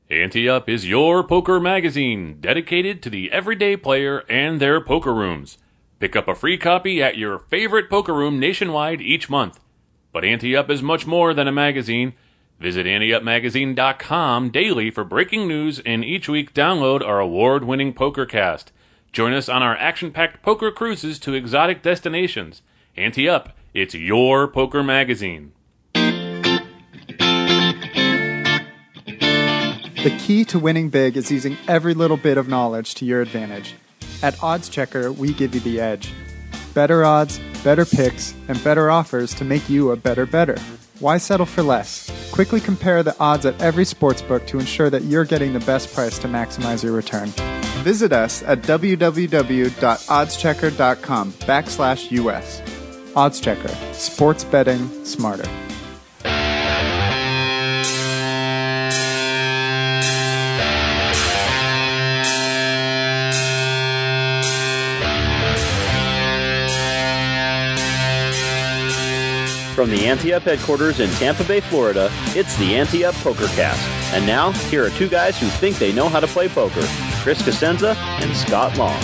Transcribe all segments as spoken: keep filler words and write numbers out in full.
Ante Up is your poker magazine dedicated to the everyday player and their poker rooms. Pick up a free copy at your favorite poker room nationwide each month. But Ante Up is much more than a magazine. Visit ante up magazine dot com daily for breaking news, and each week download our award-winning PokerCast. Join us on our action-packed poker cruises to exotic destinations. Ante Up, it's your poker magazine. The key to winning big is using every little bit of knowledge to your advantage. At OddsChecker, we give you the edge. Better odds, better picks, and better offers to make you a better better. Why settle for less? Quickly compare the odds at every sportsbook to ensure that you're getting the best price to maximize your return. Visit us at www.oddschecker.com backslash US. OddsChecker. Sports betting smarter. From the Ante Up headquarters in Tampa Bay, Florida, it's the Ante Up PokerCast. And now, here are two guys who think they know how to play poker, Chris Cosenza and Scott Long.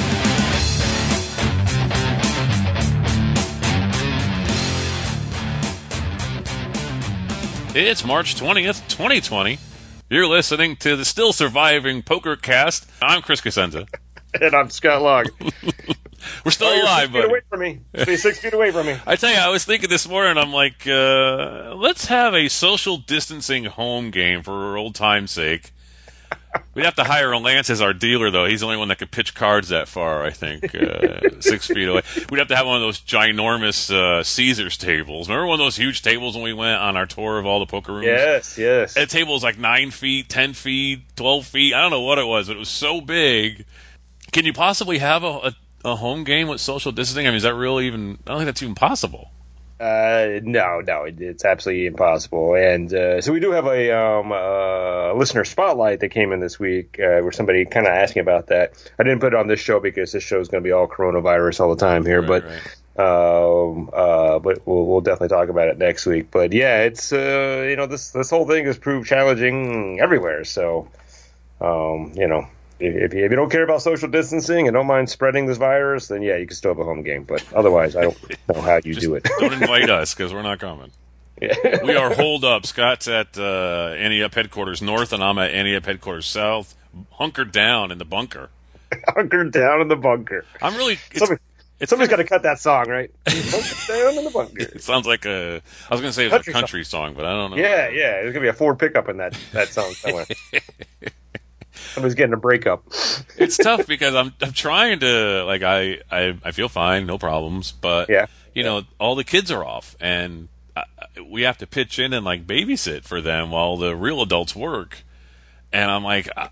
It's March twentieth, twenty twenty. You're listening to the still surviving PokerCast. I'm Chris Cosenza. And I'm Scott Long. We're still oh, alive, but but away from me. Stay six feet away from me. I tell you, I was thinking this morning, I'm like, uh, let's have a social distancing home game for old time's sake. We'd have to hire Lance as our dealer, though. He's the only one that could pitch cards that far, I think, uh, six feet away. We'd have to have one of those ginormous uh, Caesars tables. Remember one of those huge tables when we went on our tour of all the poker rooms? Yes, yes. That table was like nine feet, ten feet, twelve feet. I don't know what it was, but it was so big. Can you possibly have a, a A home game with social distancing? I mean, is that really even... I don't think that's even possible. Uh, no, no, it, it's absolutely impossible. And uh, so we do have a um, uh, listener spotlight that came in this week uh, where somebody kind of asked me about that. I didn't put it on this show because this show is going to be all coronavirus all the time here, Right, but right. Um, uh, but we'll, we'll definitely talk about it next week. But yeah, it's uh, you know this this whole thing has proved challenging everywhere. So um, you know. If you, if you don't care about social distancing and don't mind spreading this virus, then yeah, you can still have a home game. But otherwise, I don't know how you Just do it. Don't invite us, because we're not coming. Yeah. We are holed up. Scott's at uh, Ante Up headquarters north, and I'm at Ante Up headquarters south, hunkered down in the bunker. Hunkered down in the bunker. I'm really... It's, Somebody, it's somebody's got to cut that song, right? Hunkered down in the bunker. It sounds like a... I was going to say it was Country a country song. song, but I don't know. Yeah, yeah. There's going to be a Ford pickup in that, that song somewhere. Somebody's getting a breakup. It's tough because I'm I'm trying to, like, I, I, I feel fine, no problems, but, Yeah. you know, all the kids are off, and I, we have to pitch in and, like, babysit for them while the real adults work. And I'm like, I,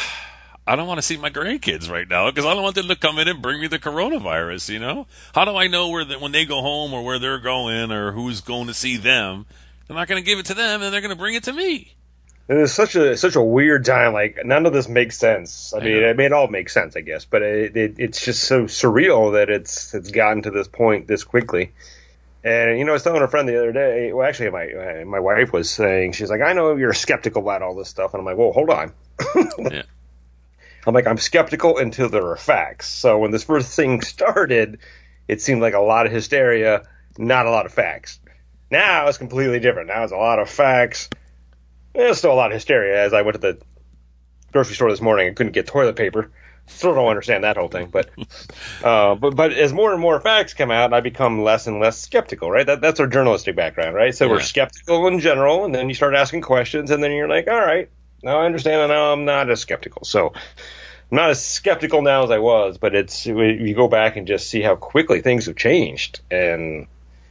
I don't want to see my grandkids right now because I don't want them to come in and bring me the coronavirus, you know? How do I know where the, when they go home or where they're going or who's going to see them? I'm not going to give it to them, and they're going to bring it to me. And it's such a such a weird time. Like none of this makes sense. I mean, I mean, it all makes sense, I guess, but it, it it's just so surreal that it's it's gotten to this point this quickly. And you know, I was telling a friend the other day. Well, actually, my my wife was saying, she's like, "I know you're skeptical about all this stuff," and I'm like, "Whoa, hold on." Yeah. I'm like, I'm skeptical until there are facts. So when this first thing started, it seemed like a lot of hysteria, not a lot of facts. Now it's completely different. Now it's a lot of facts. There's still a lot of hysteria. As I went to the grocery store this morning and couldn't get toilet paper. Still don't understand that whole thing, but uh, but but as more and more facts come out, I become less and less skeptical. Right? That that's our journalistic background, right? So Yeah. we're skeptical in general, and then you start asking questions, and then you're like, all right, now I understand, and now I'm not as skeptical. So I'm not as skeptical now as I was, but it's you go back and just see how quickly things have changed, and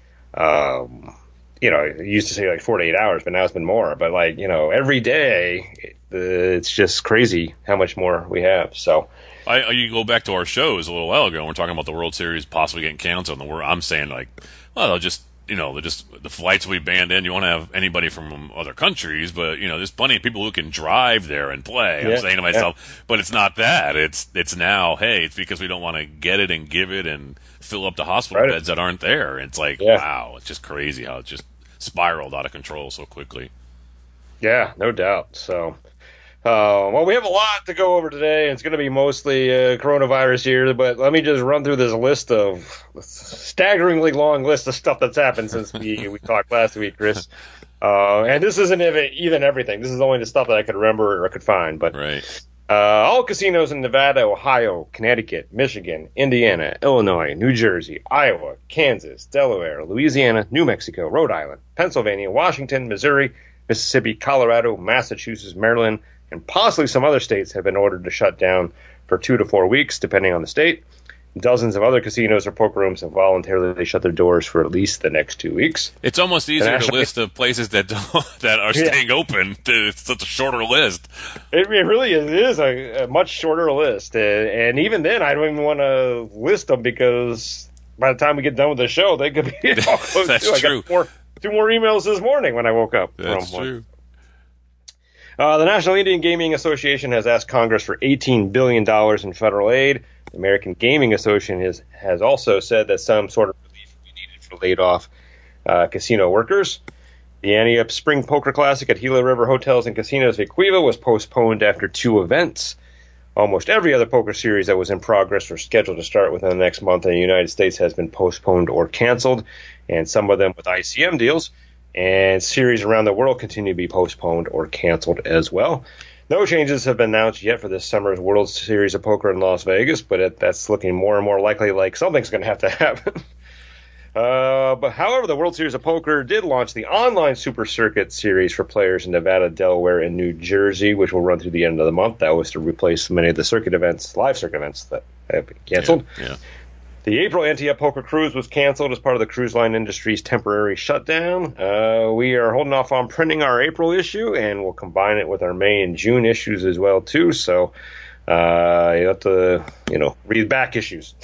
um. You know, it used to say like forty-eight hours, but now it's been more. But like, you know, every day, it's just crazy how much more we have. So, I, you go back to our shows a little while ago, and we're talking about the World Series possibly getting canceled. And we're, I'm saying like, well, they'll just, you know, they're just the flights will be banned in. You won't have anybody from other countries, but you know, there's plenty of people who can drive there and play. Yeah, I'm saying to myself, yeah. but it's not that. It's it's now, hey, it's because we don't want to get it and give it and fill up the hospital Right. beds that aren't there. It's like, Yeah. wow, it's just crazy how it just spiraled out of control so quickly. yeah, no doubt. So, Uh, well, we have a lot to go over today, and it's going to be mostly uh, coronavirus here, but let me just run through this list of staggeringly long list of stuff that's happened since we, we talked last week, Chris. Uh, and this isn't even everything. This is only the stuff that I could remember or I could find. But right. uh, all casinos in Nevada, Ohio, Connecticut, Michigan, Indiana, Illinois, New Jersey, Iowa, Kansas, Delaware, Louisiana, New Mexico, Rhode Island, Pennsylvania, Washington, Missouri, Mississippi, Colorado, Massachusetts, Maryland, and possibly some other states have been ordered to shut down for two to four weeks, depending on the state. Dozens of other casinos or poker rooms have voluntarily shut their doors for at least the next two weeks. It's almost easier National- to list of places that don't, that are Yeah. staying open. It's such a shorter list. It, it really is, it is a, a much shorter list. Uh, and even then, I don't even want to list them because by the time we get done with the show, they could be all close That's too. true. I got more, two more emails this morning when I woke up. That's from true. one. Uh, the National Indian Gaming Association has asked Congress for eighteen billion dollars in federal aid. The American Gaming Association has, has also said that some sort of relief will be needed for laid-off uh, casino workers. The Antioch Spring Poker Classic at Gila River Hotels and Casinos Vaquiva was postponed after two events. Almost every other poker series that was in progress or scheduled to start within the next month in the United States has been postponed or canceled, and some of them with I C M deals. And series around the world continue to be postponed or canceled as well. No changes have been announced yet for this summer's World Series of Poker in Las Vegas, but it, that's looking more and more likely like something's going to have to happen. uh, but however, the World Series of Poker did launch the online Super Circuit series for players in Nevada, Delaware, and New Jersey, which will run through the end of the month. That was to replace many of the circuit events, live circuit events that have been canceled. Yeah. yeah. The April Antioch Poker Cruise was canceled as part of the cruise line industry's temporary shutdown. Uh, we are holding off on printing our April issue, and we'll combine it with our May and June issues as well, too. So uh, you have to, you know, read back issues.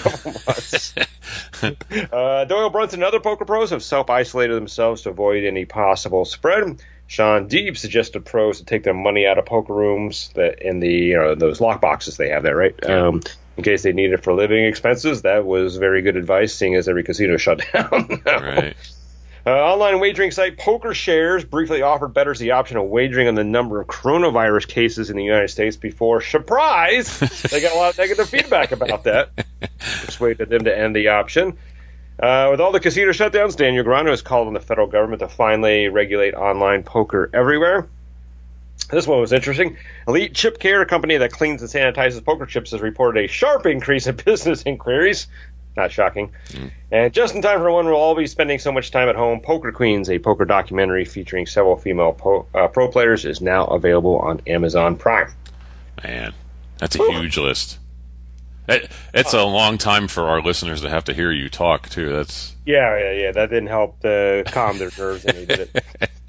uh, Doyle Brunson and other poker pros have self-isolated themselves to avoid any possible spread. Sean Deeb suggested pros to take their money out of poker rooms that in the, you know, those lock boxes they have there, right? Yeah. Um, in case they need it for living expenses. That was very good advice, seeing as every casino shut down. Right. Uh, online wagering site PokerShares briefly offered bettors the option of wagering on the number of coronavirus cases in the United States before, surprise, they got a lot of negative feedback about that, persuaded them to end the option. Uh, with all the casino shutdowns, Daniel Grano has called on the federal government to finally regulate online poker everywhere. This one was interesting. Elite Chip Care, a company that cleans and sanitizes poker chips, has reported a sharp increase in business inquiries. Not shocking. Mm. And just in time for when we'll all be spending so much time at home, Poker Queens, a poker documentary featuring several female po- uh, pro players, is now available on Amazon Prime. Man, that's a huge list. It, it's a long time for our listeners to have to hear you talk, too. That's Yeah, yeah, yeah. That didn't help uh, calm their nerves when they did it.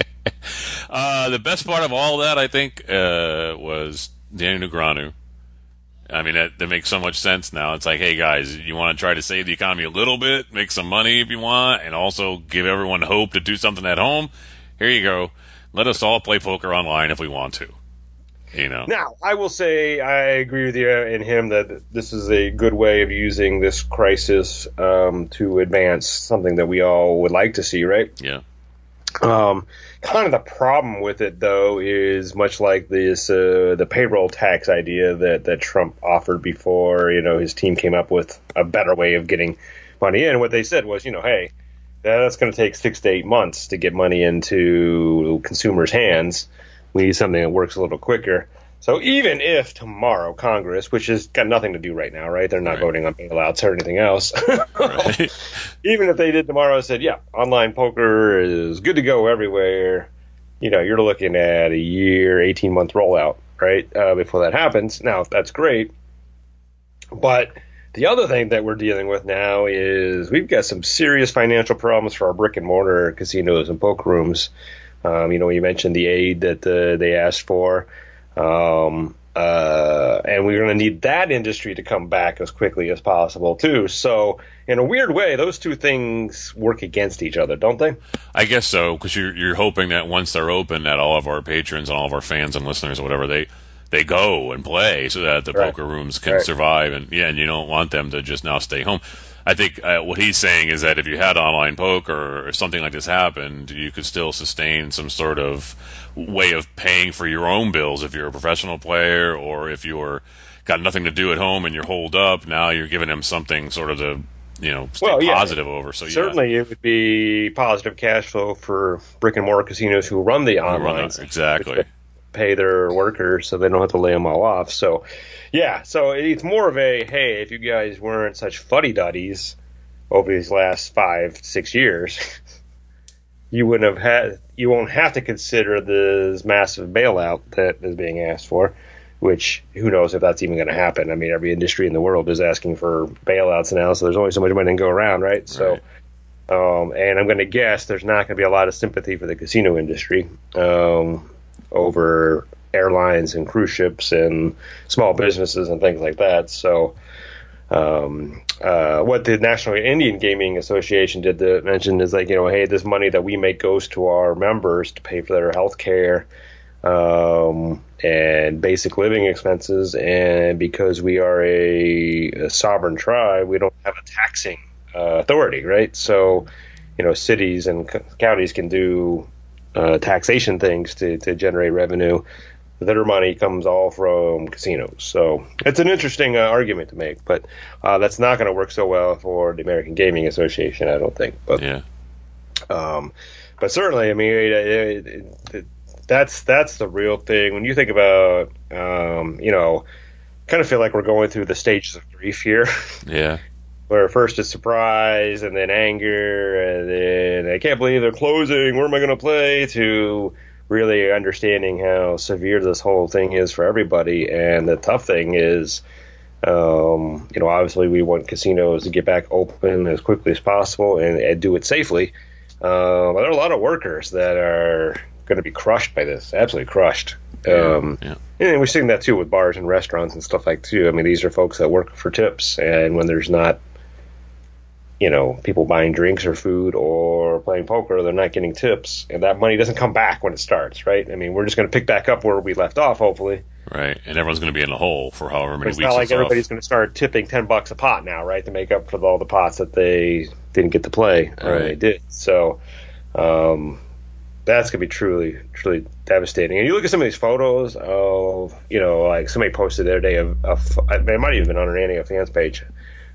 Uh, the best part of all that, I think, uh, was Daniel Negreanu. I mean, that, that makes so much sense now. It's like, hey, guys, you want to try to save the economy a little bit, make some money if you want, and also give everyone hope to do something at home? Here you go. Let us all play poker online if we want to. You know. Now, I will say I agree with you and him that this is a good way of using this crisis um, to advance something that we all would like to see, right? Yeah. Um, kind of the problem with it, though, is much like this uh, the payroll tax idea that, that Trump offered before, you know, his team came up with a better way of getting money in. What they said was, you know, hey, that's going to take six to eight months to get money into consumers' hands. We need something that works a little quicker. So even if tomorrow Congress, which has got nothing to do right now, right? They're not right. voting on bailouts or anything else. Right. Even if they did tomorrow and said, yeah, online poker is good to go everywhere, you know, you're looking at a year, eighteen-month rollout, right, uh, before that happens. Now, that's great. But the other thing that we're dealing with now is we've got some serious financial problems for our brick-and-mortar casinos and poker rooms. Um, you know, you mentioned the aid that uh, they asked for. Um, uh, and we're going to need that industry to come back as quickly as possible, too. So, in a weird way, those two things work against each other, don't they? I guess so, because you're, you're hoping that once they're open, that all of our patrons and all of our fans and listeners or whatever, they, they go and play so that the Right. poker rooms can Right. survive. And, yeah, and you don't want them to just now stay home. I think uh, what he's saying is that if you had online poker or something like this happened, you could still sustain some sort of way of paying for your own bills if you're a professional player, or if you're got nothing to do at home and you're holed up. Now you're giving them something sort of to, you know, stay well, yeah, positive over. So certainly yeah. it would be positive cash flow for brick and mortar casinos who run the online. Exactly. Pay their workers so they don't have to lay them all off. So, yeah, so it's more of a, hey, if you guys weren't such fuddy-duddies over these last five, six years, you wouldn't have had, you won't have to consider this massive bailout that is being asked for, which who knows if that's even going to happen. I mean, every industry in the world is asking for bailouts now, so there's only so much money to go around, right? Right. So, um, and I'm going to guess there's not going to be a lot of sympathy for the casino industry. Um, over airlines and cruise ships and small businesses and things like that. So um, uh, what the National Indian Gaming Association did to mention is like, you know, hey, this money that we make goes to our members to pay for their health care um, and basic living expenses. And because we are a, a sovereign tribe, we don't have a taxing uh, authority, right? So, you know, cities and c- counties can do Uh, taxation things to, to generate revenue. Their money comes all from casinos. So it's an interesting uh, argument to make, but uh, that's not going to work so well for the American Gaming Association, I don't think. But yeah. Um, but certainly, I mean, it, it, it, it, that's that's the real thing. When you think about, um, you know, kind of feel like we're going through the stages of grief here. Yeah. Where first it's surprise, and then anger, and then I can't believe they're closing. Where am I going to play? To really understanding how severe this whole thing is for everybody. And the tough thing is, um, you know, obviously we want casinos to get back open as quickly as possible and, and do it safely. Uh, but there are a lot of workers that are going to be crushed by this, absolutely crushed. Um, yeah. And we're seeing that too with bars and restaurants and stuff like too. I mean, these are folks that work for tips, and when there's not, you know, people buying drinks or food or playing poker, they're not getting tips, and that money doesn't come back when it starts, right? I mean, we're just going to pick back up where we left off, hopefully. Right, and everyone's going to be in the hole for however many it's weeks. It's not like it's everybody's off. going to start tipping ten bucks a pot now, right, to make up for all the pots that they didn't get to play. Right. Uh, they did. So um, that's going to be truly, truly devastating. And you look at some of these photos of, you know, like somebody posted the other day of, of it might have even been on our Annie fans page.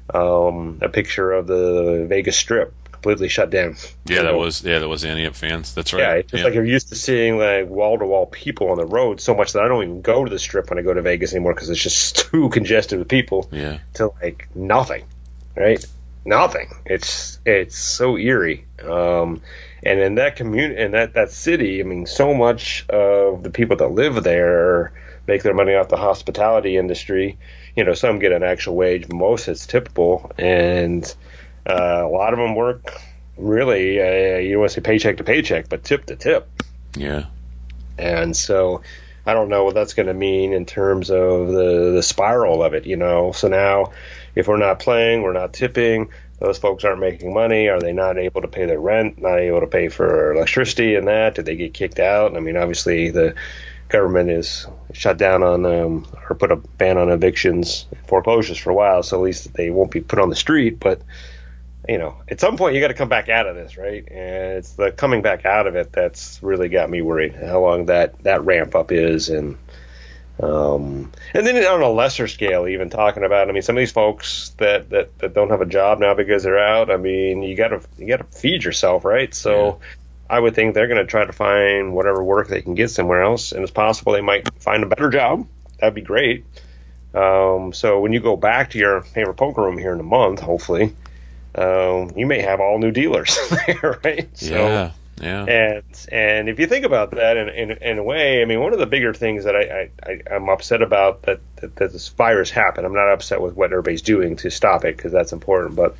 Um, a picture of the Vegas Strip completely shut down. Yeah, that was yeah, that was Annie Up fans. That's right. Yeah, it's just yeah. like you're used to seeing like wall to wall people on the road so much that I don't even go to the Strip when I go to Vegas anymore because it's just too congested with people. Yeah. To like nothing, right? Nothing. It's it's so eerie. Um, and in that community, in that that city, I mean, so much of the people that live there make their money off the hospitality industry. You know, some get an actual wage, most it's tippable, and uh, a lot of them work really, uh, you don't want to say paycheck to paycheck, but tip to tip. Yeah. And so I don't know what that's going to mean in terms of the, the spiral of it, you know. So now if we're not playing, we're not tipping, those folks aren't making money. Are they not able to pay their rent, not able to pay for electricity and that? Did they get kicked out? I mean, obviously the government is shut down on um, or put a ban on evictions and foreclosures for a while, so at least they won't be put on the street. But you know, at some point you got to come back out of this, right? And it's the coming back out of it that's really got me worried. How long that that ramp up is, and um, and then on a lesser scale, even talking about, I mean, some of these folks that, that, that don't have a job now because they're out. I mean, you got to you got to feed yourself, right? So. Yeah. I would think they're going to try to find whatever work they can get somewhere else, and it's possible they might find a better job. That'd be great. Um, so when you go back to your favorite poker room here in a month, hopefully, um, you may have all new dealers there, right? Yeah, so, yeah. And and if you think about that in, in, in a way, I mean, one of the bigger things that I, I, I'm upset about that, that, that this virus happened, I'm not upset with what everybody's doing to stop it because that's important, but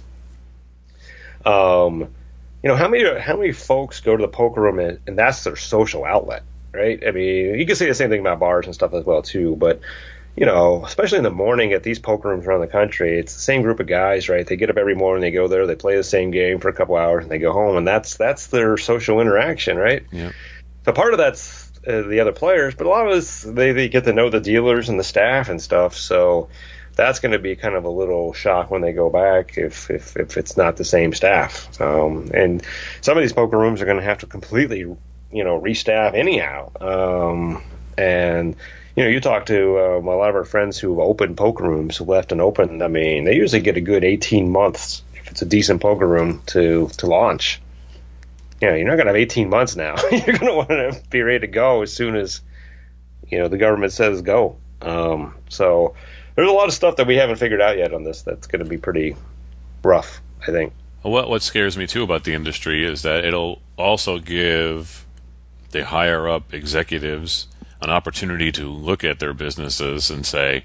um. You know, how many how many folks go to the poker room and, and that's their social outlet, right? I mean, you can say the same thing about bars and stuff as well, too. But, you know, especially in the morning at these poker rooms around the country, it's the same group of guys, right? They get up every morning, they go there, they play the same game for a couple hours, and they go home. And that's that's their social interaction, right? Yeah. So part of that's uh, the other players, but a lot of us, they, they get to know the dealers and the staff and stuff. So that's going to be kind of a little shock when they go back if if, if it's not the same staff. Um, and some of these poker rooms are going to have to completely, you know, restaff anyhow. Um, and you know, you talk to um, a lot of our friends who opened poker rooms, who left and opened. I mean, they usually get a good eighteen months if it's a decent poker room to to launch. Yeah, you're not going to have eighteen months now. You're going to want to be ready to go as soon as, you know, the government says go. Um, so there's a lot of stuff that we haven't figured out yet on this that's going to be pretty rough, I think. What what scares me too about the industry is that it'll also give the higher up executives an opportunity to look at their businesses and say,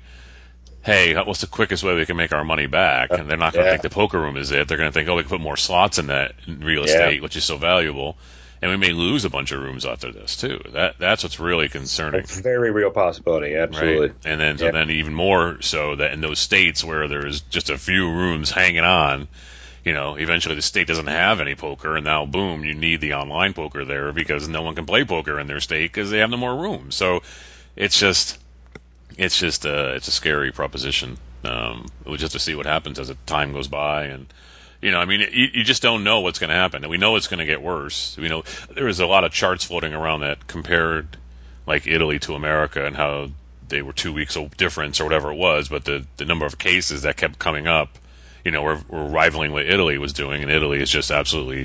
hey, what's the quickest way we can make our money back? And they're not going to Yeah. think the poker room is it. They're going to think, oh, we can put more slots in that real estate, Yeah. which is so valuable. And we may lose a bunch of rooms after this, too. That That's what's really concerning. It's a very real possibility, absolutely. Right? And then, so Yeah. then even more so that in those states where there's just a few rooms hanging on, you know, eventually the state doesn't have any poker, and now, boom, you need the online poker there because no one can play poker in their state because they have no more rooms. So it's just, it's just, a, it's a scary proposition. Um, just to see what happens as the time goes by, and you know, I mean, you, you just don't know what's going to happen, and we know it's going to get worse. We know there was a lot of charts floating around that compared, like Italy to America, and how they were two weeks of difference or whatever it was, but the the number of cases that kept coming up, you know, were, were rivaling what Italy was doing, and Italy is just absolutely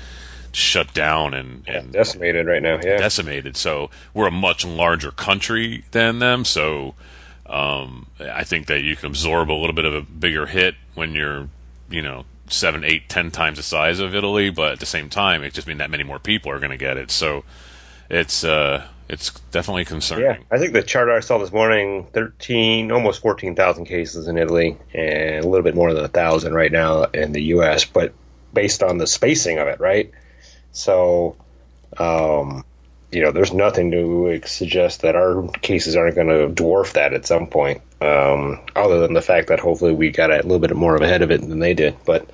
shut down and, and Decimated right now, yeah. decimated. So we're a much larger country than them. So um, I think that you can absorb a little bit of a bigger hit when you're, you know, seven, eight, ten times the size of Italy. But at the same time, it just means that many more people are going to get it. So it's uh, it's definitely concerning. Yeah, I think the chart I saw this morning, thirteen, almost fourteen thousand cases in Italy, and a little bit more than one thousand right now in the U S, but based on the spacing of it, right? So, um, you know, there's nothing to suggest that our cases aren't going to dwarf that at some point, um, other than the fact that hopefully we got a little bit more of ahead of it than they did. But,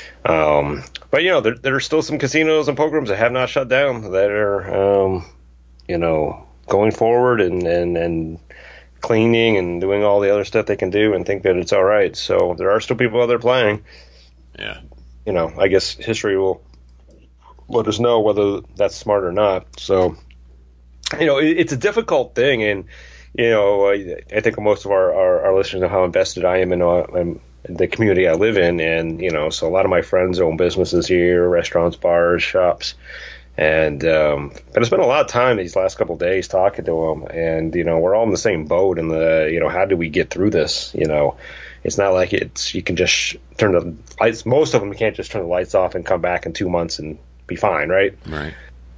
um, but you know, there, there are still some casinos and poker rooms that have not shut down that are, um, you know, going forward and, and, and cleaning and doing all the other stuff they can do and think that it's all right. So there are still people out there playing. Yeah. You know, I guess history will let us know whether that's smart or not. So, you know, it, it's a difficult thing. And, you know, I, I think most of our, our, our listeners know how invested I am in, uh, in the community I live in. And, you know, so a lot of my friends own businesses here, restaurants, bars, shops. And um, but I spent a lot of time these last couple of days talking to them, and you know we're all in the same boat. In the you know how do we get through this? You know, it's not like it's you can just sh- turn the lights. Most of them can't just turn the lights off and come back in two months and be fine, right? Right.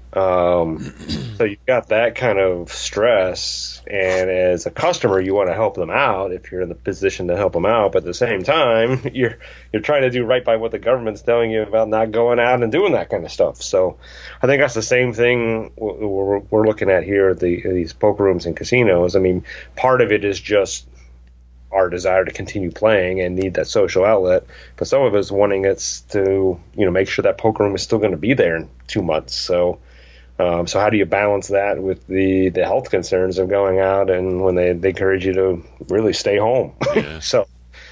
Um, so you've got that kind of stress, and as a customer, you want to help them out if you're in the position to help them out. But at the same time, you're you're trying to do right by what the government's telling you about not going out and doing that kind of stuff. So I think that's the same thing we're, we're looking at here at the, these poker rooms and casinos. I mean, part of it is just our desire to continue playing and need that social outlet, but some of us wanting us to, you know, make sure that poker room is still going to be there in two months. So. Um, so how do you balance that with the, the health concerns of going out and when they, they encourage you to really stay home? Yeah. So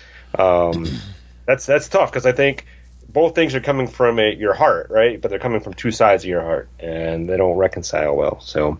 um, that's that's tough because I think both things are coming from a, your heart, right? But they're coming from two sides of your heart, and they don't reconcile well. So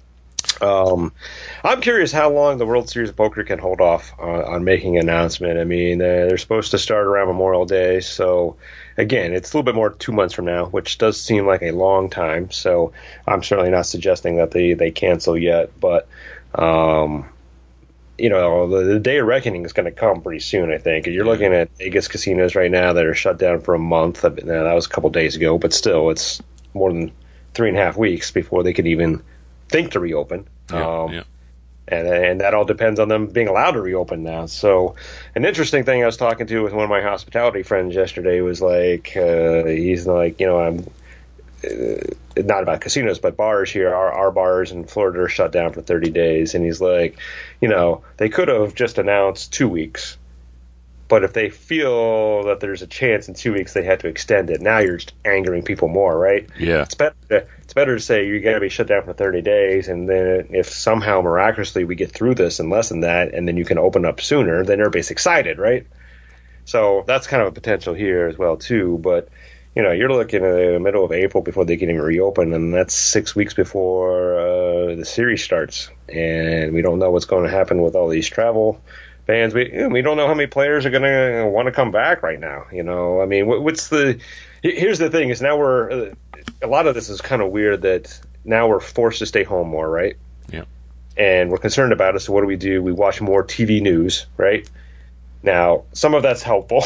um, I'm curious how long the World Series of Poker can hold off on, on making an announcement. I mean, they're, they're supposed to start around Memorial Day, so again, it's a little bit more two months from now, which does seem like a long time. So I'm certainly not suggesting that they, they cancel yet. But, um, you know, the, the day of reckoning is going to come pretty soon, I think. You're looking at Vegas casinos right now that are shut down for a month. Now, that was a couple days ago, but still, it's more than three and a half weeks before they could even think to reopen. Yeah, um, yeah. And, and that all depends on them being allowed to reopen now. So an interesting thing I was talking to with one of my hospitality friends yesterday was like, uh, he's like, you know, I'm uh, not about casinos, but bars here. Our, our bars in Florida are shut down for thirty days. And he's like, you know, they could have just announced two weeks, But if they feel that there's a chance in two weeks, they have to extend it. Now you're just angering people more, right? Yeah. It's better to, it's better to say you got to be shut down for thirty days, and then if somehow miraculously we get through this in less than that, and then you can open up sooner, then everybody's excited, right? So that's kind of a potential here as well too. But you know, you're looking at the middle of April before they can even reopen, and that's six weeks before uh, the series starts, and we don't know what's going to happen with all these travel fans. We we don't know how many players are going to want to come back right now. You know, I mean, what, what's the? Here's the thing: is now we're a lot of this is kind of weird that now we're forced to stay home more, right? Yeah. And we're concerned about it. So what do we do? We watch more T V news, right? Now, some of that's helpful,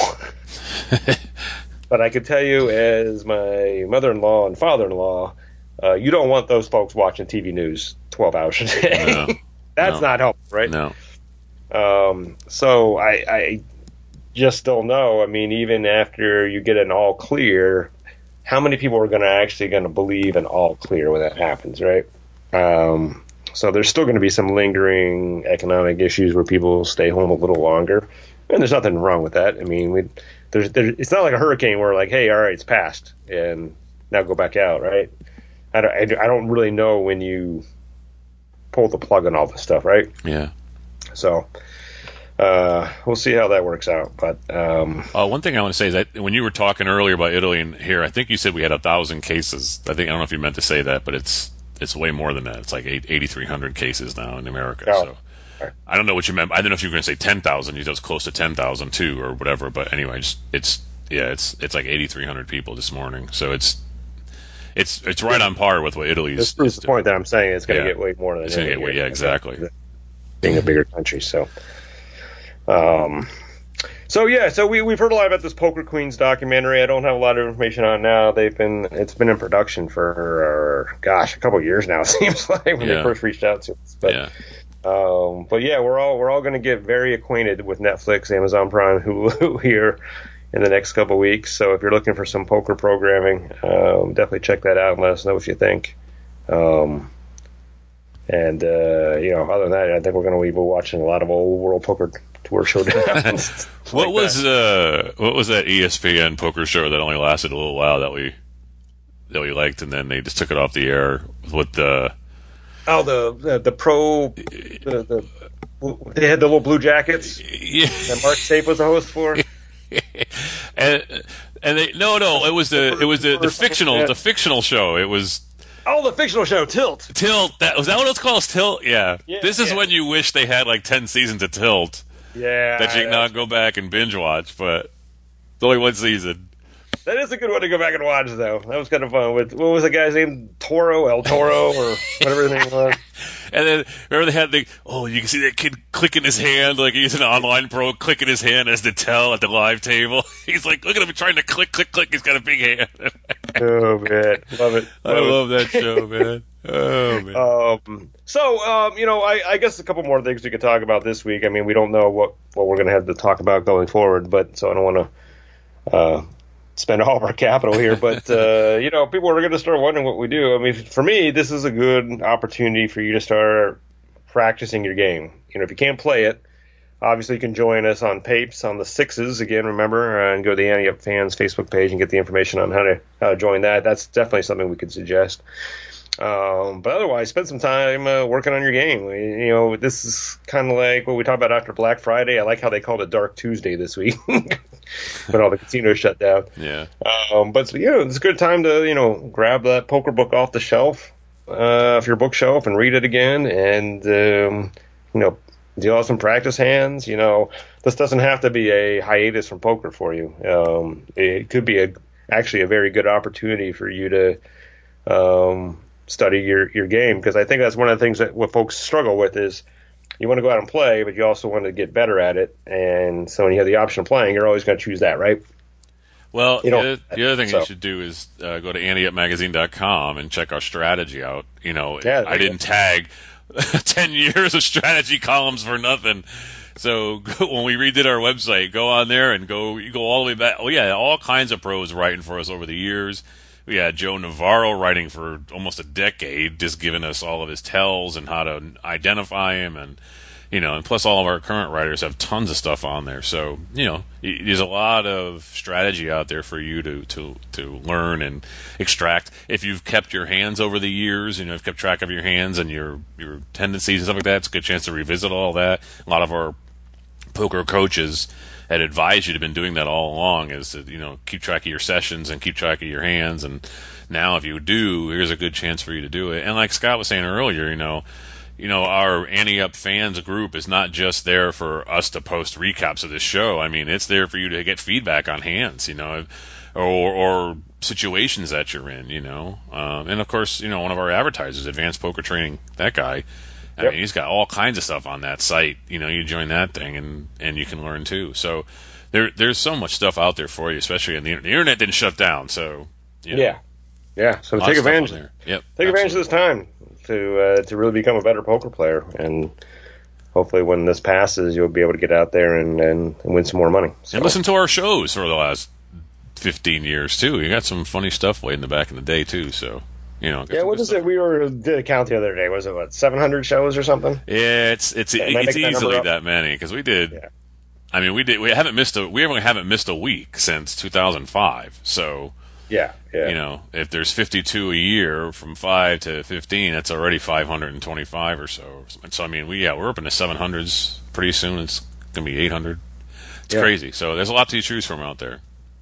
but I can tell you, as my mother-in-law and father-in-law, uh, you don't want those folks watching T V news twelve hours a day. No. That's no. not helpful, right? No. Um, so I, I just don't know. I mean, even after you get an all clear, how many people are going to actually going to believe an all clear when that happens, right? Um, so there's still going to be some lingering economic issues where people stay home a little longer, and there's nothing wrong with that. I mean, we, there's, there's, it's not like a hurricane where like, hey, all right, it's passed, and now go back out, right? I don't, I don't really know when you pull the plug on all this stuff, right? Yeah. So uh, we'll see how that works out. But um, uh, one thing I want to say is that when you were talking earlier about Italy and here, I think you said we had a thousand cases. I think I don't know if you meant to say that, but it's it's way more than that. It's like eighty-three hundred cases now in America. Oh. So right. I don't know what you meant. I don't know if you were going to say ten thousand. You said it was close to ten thousand too, or whatever. But anyway, just it's yeah, it's it's like eighty-three hundred people this morning. So it's it's it's right on par with what Italy's. This proves the point that I'm saying. It's going to yeah. get way more than it's going to get way. Yeah, exactly. Being a bigger country, so. Um, so yeah, so we we've heard a lot about this Poker Queens documentary. I don't have a lot of information on it now. They've been it's been in production for uh, gosh a couple of years now. It seems like when yeah. they first reached out to us. But yeah. um, but yeah, we're all we're all going to get very acquainted with Netflix, Amazon Prime, Hulu here in the next couple of weeks. So if you're looking for some poker programming, um, definitely check that out and let us know what you think. Um, And, uh, you know, other than that, I think we're going to be watching a lot of old World Poker Tour showdowns. what like was that. uh, what was that E S P N poker show that only lasted a little while that we that we liked, and then they just took it off the air with the oh the the, the pro the, the they had the little blue jackets yeah. that Mark Safe was the host for. and and they no no it was the it was the, the fictional the fictional show. It was. Oh, the fictional show, Tilt. Tilt. That was that what it's called? Tilt. Yeah. yeah this is yeah. when you wish they had like ten seasons of Tilt. Yeah. That you can not go back and binge watch, but it's only one season. That is a good one to go back and watch, though. That was kind of fun. With what was the guy's name? Toro, El Toro, or whatever his name was. And then remember they had the oh you can see that kid clicking his hand like he's an online pro clicking his hand as to tell at the live table. He's like look at him trying to click click click. He's got a big hand. Oh man, love it. Love I love it. that show, man. Oh man. Um, so um, you know, I, I guess a couple more things we could talk about this week. I mean, we don't know what, what we're going to have to talk about going forward, but so I don't want to uh, spend all of our capital here. But uh, you know, people are going to start wondering what we do. I mean, for me, this is a good opportunity for you to start practicing your game. You know, if you can't play it, obviously you can join us on Papes on the sixes again. Remember, uh, and go to the Ante Up Fans Facebook page and get the information on how to how to join that. That's definitely something we could suggest. Um, but otherwise, spend some time uh, working on your game. You know, this is kind of like what we talked about after Black Friday. I like how they called it Dark Tuesday this week when all the casinos shut down. Yeah. Um, but you know, it's a good time to you know grab that poker book off the shelf, uh, off your bookshelf, and read it again, and um, you know, deal out some practice hands. You know, this doesn't have to be a hiatus from poker for you. Um, it could be a actually a very good opportunity for you to. Um, study your, your game, because I think that's one of the things that what folks struggle with is you want to go out and play, but you also want to get better at it. And so when you have the option of playing, you're always going to choose that, right? Well, you the, know, other, the other thing so. you should do is uh, go to ante up magazine dot com and check our strategy out. You know, yeah, I didn't go. tag ten years of strategy columns for nothing. So when we redid our website, go on there and go you go all the way back. Oh yeah, all kinds of pros writing for us over the years. We had Joe Navarro writing for almost a decade, just giving us all of his tells and how to identify him. And You know, and plus all of our current writers have tons of stuff on there. So, you know, y- there's a lot of strategy out there for you to, to, to learn and extract. If you've kept your hands over the years, you know, you've kept track of your hands and your, your tendencies and stuff like that, it's a good chance to revisit all that. A lot of our poker coaches had advised you to have been doing that all along, is to, you know, keep track of your sessions and keep track of your hands. And now if you do, here's a good chance for you to do it. And like Scott was saying earlier, you know, You know, our Ante Up fans group is not just there for us to post recaps of this show. I mean, it's there for you to get feedback on hands, you know, or, or situations that you're in, you know. Um, and, of course, you know, one of our advertisers, Advanced Poker Training, that guy, I yep. mean, he's got all kinds of stuff on that site. You know, you join that thing and, and you can learn, too. So there there's so much stuff out there for you, especially on the internet. The internet didn't shut down, so, you know. Yeah. Yeah, so take advantage. Yep, take absolutely. advantage of this time to uh, to really become a better poker player, and hopefully when this passes, you'll be able to get out there and, and, and win some more money. So. And listen to our shows for the last fifteen years too. You got some funny stuff way in the back in the day too. So you know. Yeah, what is it? We were did a count the other day. Was it what seven hundred shows or something? Yeah, it's it's yeah, it's easily that many because we did. Yeah. I mean, we did. We haven't missed a. We haven't haven't missed a week since two thousand five. So. Yeah, yeah. You know, if there's fifty-two a year from five to fifteen, that's already five hundred twenty-five or so. So I mean, we yeah, we're up into seven hundreds pretty soon. It's gonna be eight hundred. It's yeah. crazy. So there's a lot to choose from out there.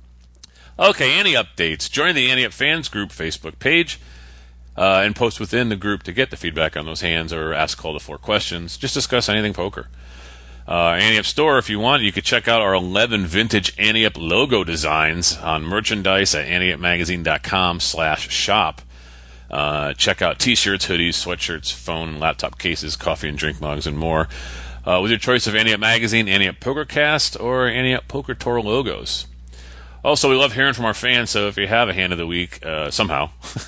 Okay, Ante updates. Join the Ante Up Fans Group Facebook page uh, and post within the group to get the feedback on those hands or ask call to four questions. Just discuss anything poker. Uh, Ante Up Store, if you want, you could check out our eleven vintage Ante Up logo designs on merchandise at anteupmagazine.com slash shop. Uh, check out t-shirts, hoodies, sweatshirts, phone and laptop cases, coffee and drink mugs, and more. Uh, with your choice of Ante Up Magazine, Ante Up PokerCast, or Ante Up Poker Tour logos. Also, we love hearing from our fans, so if you have a hand of the week, uh, somehow,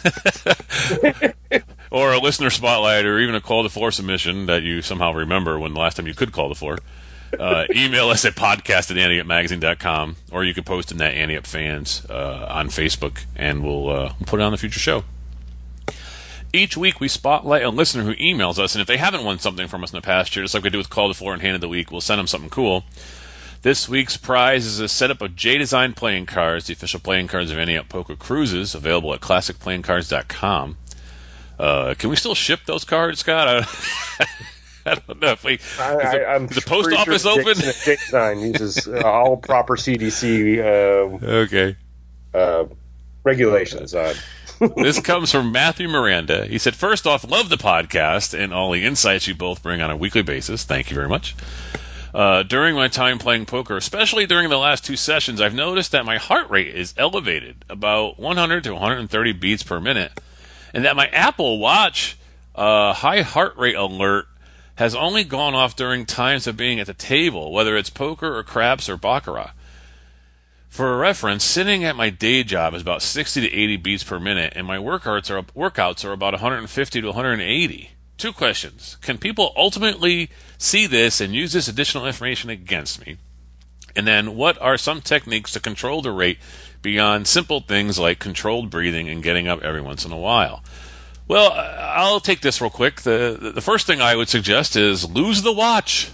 or a listener spotlight, or even a call to floor submission that you somehow remember when the last time you could call the floor, uh, email us at podcast at ante up magazine dot com, or you can post in that Ante Up Fans uh, on Facebook, and we'll, uh, we'll put it on the future show. Each week, we spotlight a listener who emails us, and if they haven't won something from us in the past year, just like we do with Call to Floor and Hand of the Week, we'll send them something cool. This week's prize is a setup of J-Design playing cards, the official playing cards of Ante Up Poker Cruises, available at classic playing cards dot com. Uh, can we still ship those cards, Scott? I, I don't know if we. I, I, I'm is the post office sure open? J-Design uses uh, all proper C D C uh, okay. uh, regulations. Uh, This comes from Matthew Miranda. He said, first off, love the podcast and all the insights you both bring on a weekly basis. Thank you very much. Uh, during my time playing poker, especially during the last two sessions, I've noticed that my heart rate is elevated, about one hundred to one hundred thirty beats per minute, and that my Apple Watch uh, high heart rate alert has only gone off during times of being at the table, whether it's poker or craps or baccarat. For reference, sitting at my day job is about sixty to eighty beats per minute, and my workouts are workouts are about one hundred fifty to one hundred eighty. Two questions. Can people ultimately see this and use this additional information against me? And then, what are some techniques to control the rate beyond simple things like controlled breathing and getting up every once in a while? Well, I'll take this real quick. The, the first thing I would suggest is lose the watch.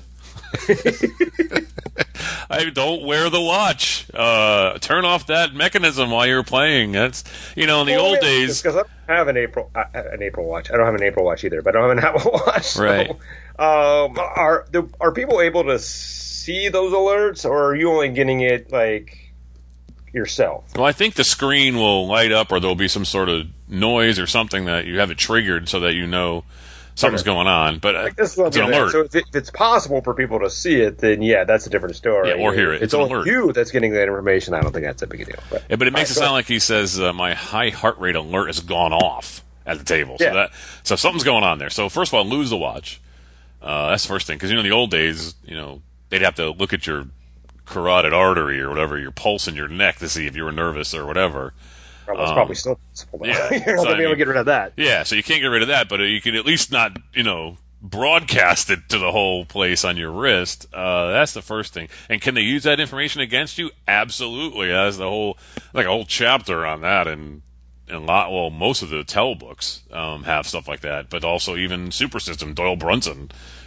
I don't wear the watch. Uh, turn off that mechanism while you're playing. That's you know in the well, old yeah, days. Because I don't have an April uh, an April watch. I don't have an April watch either, but I don't have an Apple Watch. So, right. Um, are are people able to see those alerts, or are you only getting it like yourself? Well, I think the screen will light up, or there'll be some sort of noise or something that you have it triggered so that you know something's going on, but like this it's an alert. So if, it, if it's possible for people to see it, then yeah, that's a different story. Yeah, or hear it. It's, it's only alert. you that's getting that information. I don't think that's a big deal. But, yeah, but it makes right, it sound like he says uh, my high heart rate alert has gone off at the table. Yeah. So that so something's going on there. So first of all, lose the watch. Uh, that's the first thing, because you know in the old days, you know they'd have to look at your carotid artery or whatever, your pulse in your neck to see if you were nervous or whatever. Well, that's um, probably still possible. Yeah, You're not so, going to be able to get rid of that. Yeah, so you can't get rid of that, but you can at least not, you know, broadcast it to the whole place on your wrist. Uh, that's the first thing. And can they use that information against you? Absolutely. That's the whole, like a whole chapter on that, and and a lot. Well, most of the tell books um, have stuff like that, but also even Super System, Doyle Brunson,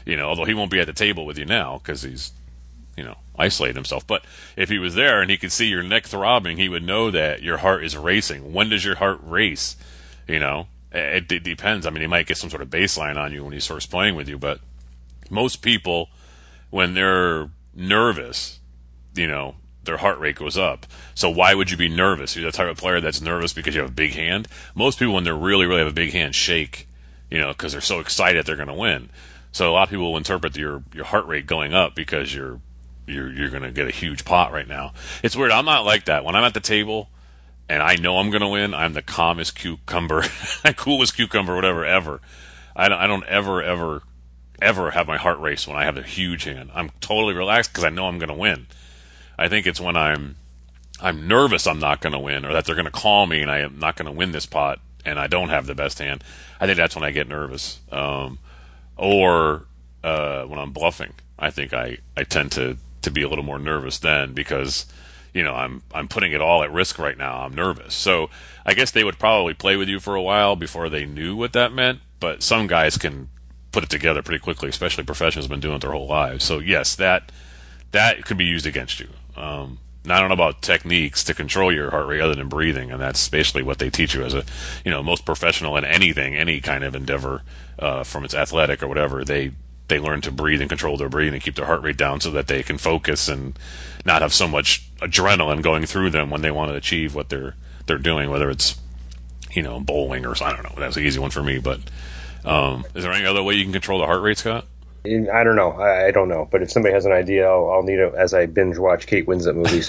You know, although he won't be at the table with you now because he's, you know, isolated himself. But if he was there and he could see your neck throbbing, he would know that your heart is racing. When does your heart race? You know, it, it depends. I mean, he might get some sort of baseline on you when he's first playing with you, but most people, when they're nervous, you know, their heart rate goes up. So why would you be nervous? You're the type of player that's nervous because you have a big hand. Most people, when they really, really have a big hand, shake, you know, because they're so excited they're going to win. So a lot of people will interpret your, your heart rate going up because you're you're you're going to get a huge pot right now. It's weird. I'm not like that. When I'm at the table and I know I'm going to win, I'm the calmest cucumber, coolest cucumber, whatever, ever. I don't, I don't ever, ever, ever have my heart race when I have a huge hand. I'm totally relaxed because I know I'm going to win. I think it's when I'm I'm nervous I'm not going to win, or that they're going to call me and I am not going to win this pot and I don't have the best hand. I think that's when I get nervous. Um, or uh, when I'm bluffing, I think I, I tend to, to be a little more nervous then because, you know, I'm I'm putting it all at risk right now. I'm nervous. So I guess they would probably play with you for a while before they knew what that meant, but some guys can put it together pretty quickly, especially professionals who have been doing it their whole lives. So yes, that that could be used against you. Um, now, I don't know about techniques to control your heart rate other than breathing, and that's basically what they teach you as a, you know, most professional in anything, any kind of endeavor, uh, from its athletic or whatever. They they learn to breathe and control their breathing and keep their heart rate down so that they can focus and not have so much adrenaline going through them when they want to achieve what they're they're doing, whether it's, you know, bowling or I don't know. That's an easy one for me, but um, is there any other way you can control the heart rate, Scott? I don't know. I, I don't know. But if somebody has an idea, I'll, I'll need it as I binge watch Kate Winslet movies.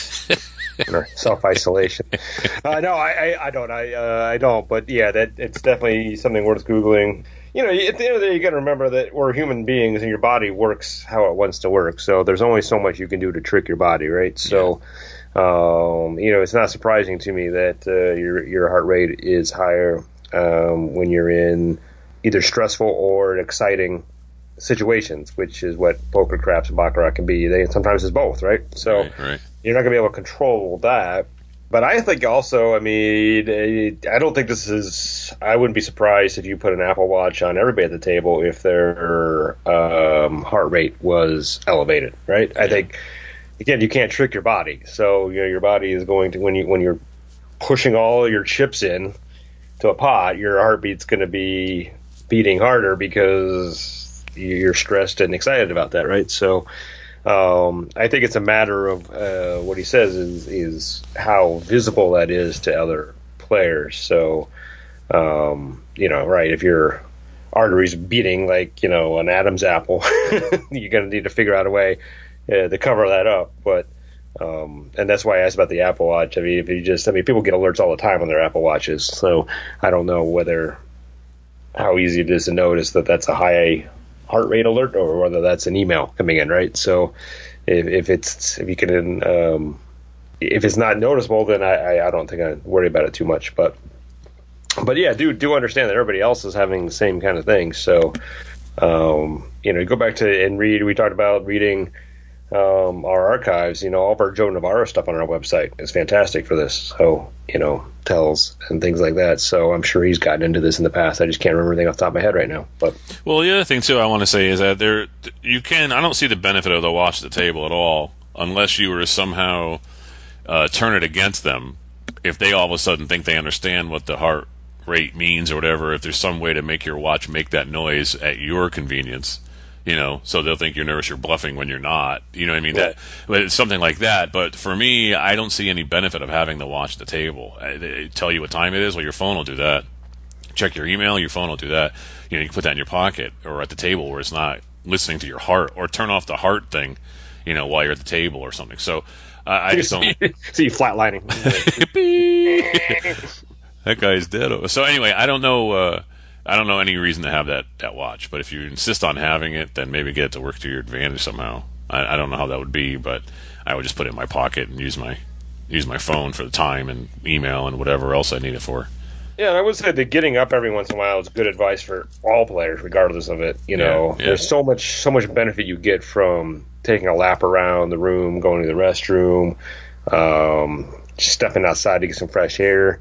Self isolation. Uh, no, I, I, I don't. I, uh, I don't. But yeah, that it's definitely something worth googling. You know, at the end of the day, you got to remember that we're human beings, and your body works how it wants to work. So there's only so much you can do to trick your body, right? So, yeah. um, you know, it's not surprising to me that uh, your your heart rate is higher um, when you're in either stressful or exciting situations, which is what poker, craps, and baccarat can be. They sometimes it's both, right? So right, right. You're not going to be able to control that. But I think also, I mean, I don't think this is. I wouldn't be surprised if you put an Apple Watch on everybody at the table if their um, heart rate was elevated, right? Yeah. I think again, you can't trick your body, so you know your body is going to when you when you're pushing all your chips in to a pot, your heartbeat's going to be beating harder because you're stressed and excited about that, right? So um, I think it's a matter of uh, what he says is is how visible that is to other players. So, um, you know, right, if your artery's beating like, you know, an Adam's apple, you're going to need to figure out a way uh, to cover that up. But um, and that's why I asked about the Apple Watch. I mean, if you just, I mean, people get alerts all the time on their Apple Watches. So I don't know whether how easy it is to notice that that's a high heart rate alert or whether that's an email coming in, right? So if, if it's if you can um, if it's not noticeable, then I, I don't think I worry about it too much. But but yeah, do do understand that everybody else is having the same kind of thing. So um, you know, go back to and read. We talked about reading um, our archives. You know, all of our Joe Navarro stuff on our website is fantastic for this. So you know, tells and things like that. So I'm sure he's gotten into this in the past. I just can't remember anything off the top of my head right now. But well, the other thing too I want to say is that there you can. I don't see the benefit of the watch at the table at all unless you were to somehow uh, turn it against them. If they all of a sudden think they understand what the heart rate means or whatever, if there's some way to make your watch make that noise at your convenience. You know, so they'll think you're nervous, you're bluffing when you're not. You know what I mean? Yeah. That, but it's something like that. But for me, I don't see any benefit of having the watch at the table. I, they tell you what time it is. Well, your phone will do that. Check your email, your phone will do that. You know, you can put that in your pocket or at the table where it's not listening to your heart, or turn off the heart thing, you know, while you're at the table or something. So uh, I just don't see you flatlining. That guy's dead. So anyway, I don't know. Uh, I don't know any reason to have that, that watch, but if you insist on having it, then maybe get it to work to your advantage somehow. I, I don't know how that would be, but I would just put it in my pocket and use my use my phone for the time and email and whatever else I need it for. Yeah, and I would say that getting up every once in a while is good advice for all players, regardless of it. You know, yeah, yeah. There's so much so much benefit you get from taking a lap around the room, going to the restroom, um, stepping outside to get some fresh air.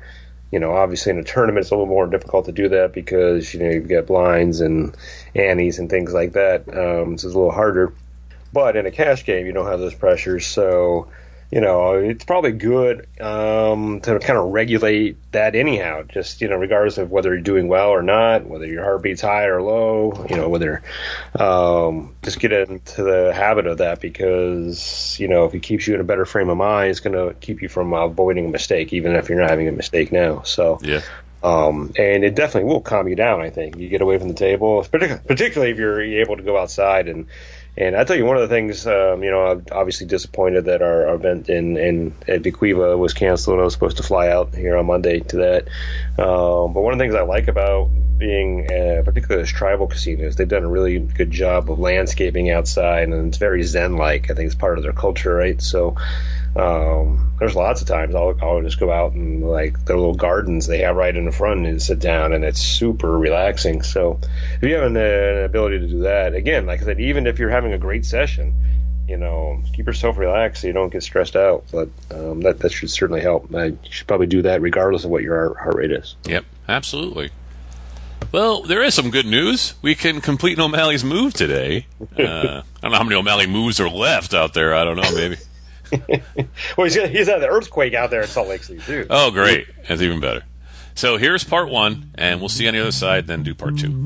You know, obviously in a tournament it's a little more difficult to do that because, you know, you've got blinds and antes and things like that. Um, so it's a little harder. But in a cash game, you don't have those pressures. So, you know, it's probably good um, to kind of regulate that anyhow, just, you know, regardless of whether you're doing well or not, whether your heartbeat's high or low, you know, whether um, just get into the habit of that because, you know, if it keeps you in a better frame of mind, it's going to keep you from avoiding a mistake, even if you're not having a mistake now. So, yeah. Um, and it definitely will calm you down, I think. You get away from the table, particularly if you're able to go outside. And, and I tell you, one of the things, um, you know, I'm obviously disappointed that our, our event in, in at Bequiva was canceled. I was supposed to fly out here on Monday to that. Um, but one of the things I like about being, uh, particularly as tribal casinos, they've done a really good job of landscaping outside, and it's very Zen-like. I think it's part of their culture, right? So, Um, there's lots of times I'll, I'll just go out and like their little gardens they have right in the front and sit down, and it's super relaxing. So if you have an, an ability to do that, again, like I said, even if you're having a great session, you know, keep yourself relaxed so you don't get stressed out. But um, that that should certainly help. Uh, you should probably do that regardless of what your heart, heart rate is. Yep, absolutely. Well, there is some good news. We can complete O'Malley's move today. Uh, I don't know how many O'Malley moves are left out there. I don't know, maybe. Well, he's, he's had the earthquake out there in Salt Lake City, too. Oh, great. That's even better. So here's part one, and we'll see you on the other side, then do part two.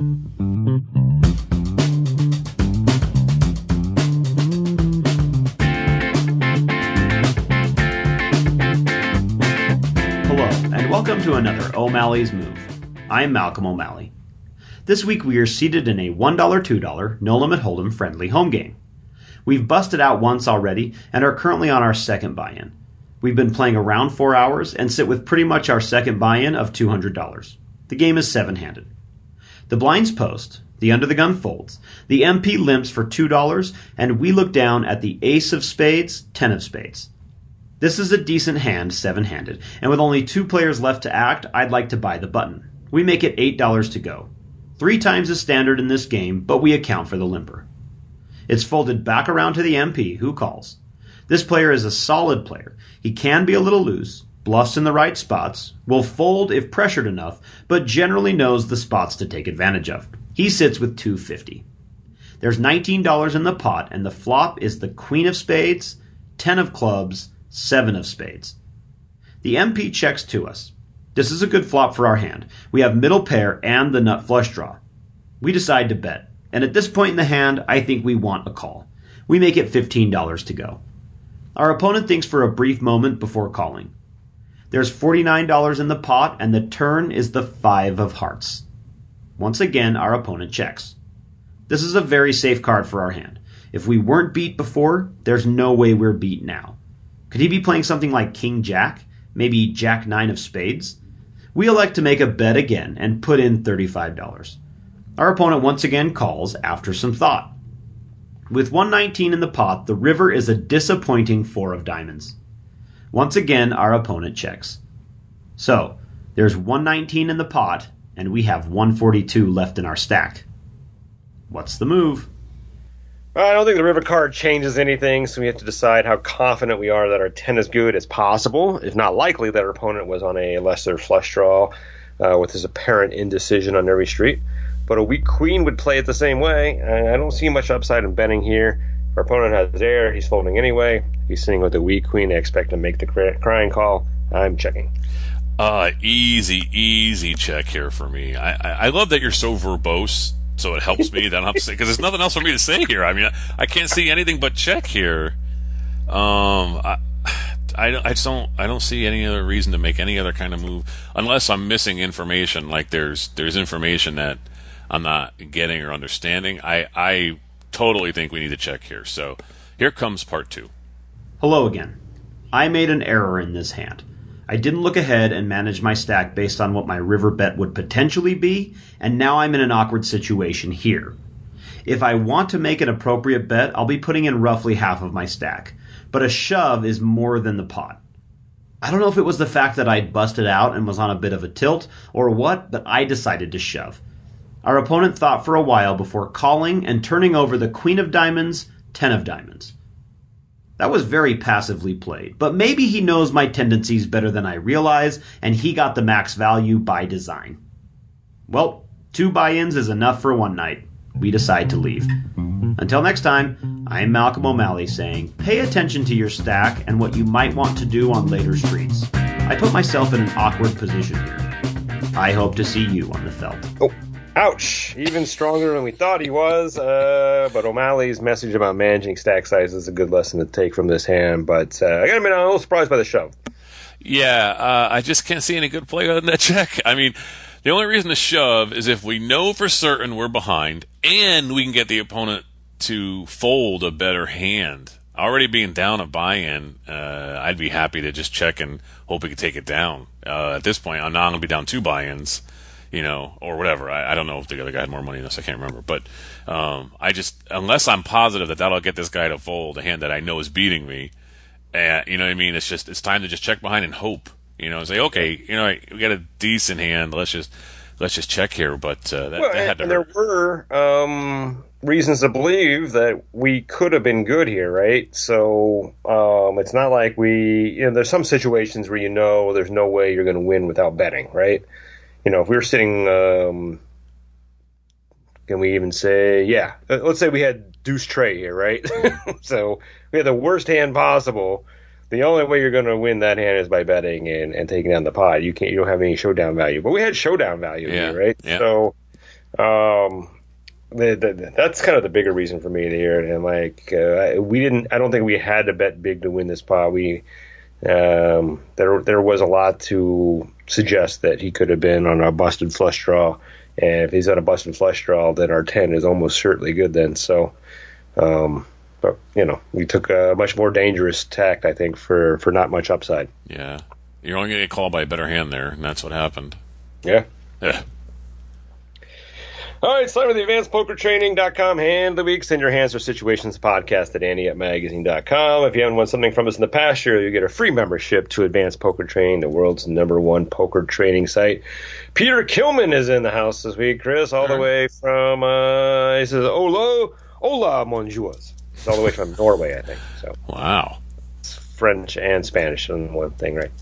Hello, and welcome to another O'Malley's Move. I'm Malcolm O'Malley. This week we are seated in a one dollar, two dollar, no-limit hold'em friendly home game. We've busted out once already and are currently on our second buy-in. We've been playing around four hours and sit with pretty much our second buy-in of two hundred dollars. The game is seven-handed. The blinds post, the under the gun folds, the M P limps for two dollars, and we look down at the ace of spades, ten of spades. This is a decent hand, seven-handed, and with only two players left to act, I'd like to buy the button. We make it eight dollars to go. Three times is standard in this game, but we account for the limper. It's folded back around to the M P, who calls. This player is a solid player. He can be a little loose, bluffs in the right spots, will fold if pressured enough, but generally knows the spots to take advantage of. He sits with two hundred fifty dollars. There's nineteen dollars in the pot, and the flop is the queen of spades, ten of clubs, seven of spades. The M P checks to us. This is a good flop for our hand. We have middle pair and the nut flush draw. We decide to bet. And at this point in the hand, I think we want a call. We make it fifteen dollars to go. Our opponent thinks for a brief moment before calling. There's forty-nine dollars in the pot, and the turn is the five of hearts. Once again, our opponent checks. This is a very safe card for our hand. If we weren't beat before, there's no way we're beat now. Could he be playing something like King Jack? Maybe Jack Nine of Spades? We elect to make a bet again and put in thirty-five dollars. Our opponent once again calls after some thought. With one nineteen in the pot, the river is a disappointing four of diamonds. Once again, our opponent checks. So, there's one nineteen in the pot, and we have one forty-two left in our stack. What's the move? Well, I don't think the river card changes anything, so we have to decide how confident we are that our ten is good as possible, if not likely that our opponent was on a lesser flush draw uh, with his apparent indecision on every street. But a weak queen would play it the same way. I don't see much upside in betting here. If our opponent has air, he's folding anyway. If he's sitting with a weak queen, I expect to make the crying call. I'm checking. Uh, easy, easy check here for me. I, I, I love that you're so verbose, so it helps me. That I'm because there's nothing else for me to say here. I mean, I, I can't see anything but check here. Um, I, I, I just don't I don't see any other reason to make any other kind of move unless I'm missing information. Like there's there's information that I'm not getting or understanding. I, I totally think we need to check here. So here comes part two. Hello again. I made an error in this hand. I didn't look ahead and manage my stack based on what my river bet would potentially be, and now I'm in an awkward situation here. If I want to make an appropriate bet, I'll be putting in roughly half of my stack, but a shove is more than the pot. I don't know if it was the fact that I'd busted out and was on a bit of a tilt, or what, but I decided to shove. Our opponent thought for a while before calling and turning over the queen of diamonds, ten of diamonds. That was very passively played, but maybe he knows my tendencies better than I realize, and he got the max value by design. Well, two buy-ins is enough for one night. We decide to leave. Until next time, I'm Malcolm O'Malley saying, pay attention to your stack and what you might want to do on later streets. I put myself in an awkward position here. I hope to see you on the felt. Oh, ouch! Even stronger than we thought he was. Uh, but O'Malley's message about managing stack size is a good lesson to take from this hand. But uh, I gotta admit, I'm a little surprised by the shove. Yeah, uh, I just can't see any good play on that check. I mean, the only reason to shove is if we know for certain we're behind and we can get the opponent to fold a better hand. Already being down a buy-in, uh, I'd be happy to just check and hope we can take it down. Uh, at this point, I'm not going to be down two buy-ins, you know, or whatever. I, I don't know if the other guy had more money than this. I can't remember. But um, I just, unless I'm positive that that'll get this guy to fold a hand that I know is beating me, uh, you know what I mean? It's just, it's time to just check behind and hope. You know, say, okay, you know, we got a decent hand. Let's just let's just check here. But uh, that, well, that had to and hurt. There were um, reasons to believe that we could have been good here, right? So um, it's not like we, you know, there's some situations where you know there's no way you're going to win without betting, right? You know, if we were sitting, um, can we even say, yeah, let's say we had deuce tray here, right? So we had the worst hand possible. The only way you're going to win that hand is by betting and, and taking down the pot. You can't. You don't have any showdown value. But we had showdown value yeah. here, right? Yeah. So, um, the, the, that's kind of the bigger reason for me here. And like, uh, we didn't. I don't think we had to bet big to win this pot. We, um, there there was a lot to suggest that he could have been on a busted flush draw. And if he's on a busted flush draw, then our ten is almost certainly good then. So, um. But, you know, we took a much more dangerous tact, I think, for, for not much upside. Yeah. You're only going to get called by a better hand there, and that's what happened. Yeah. Yeah. All right, it's time for the advanced poker training dot com hand of the week. Send your hands or situations podcast at ante up magazine dot com. If you haven't won something from us in the past year, you get a free membership to Advanced Poker Training, the world's number one poker training site. Peter Kilman is in the house this week, Chris, all the way from, uh, he says, Hola, hola, monjours. It's all the way from Norway, I think. So wow. It's French and Spanish in one thing, right?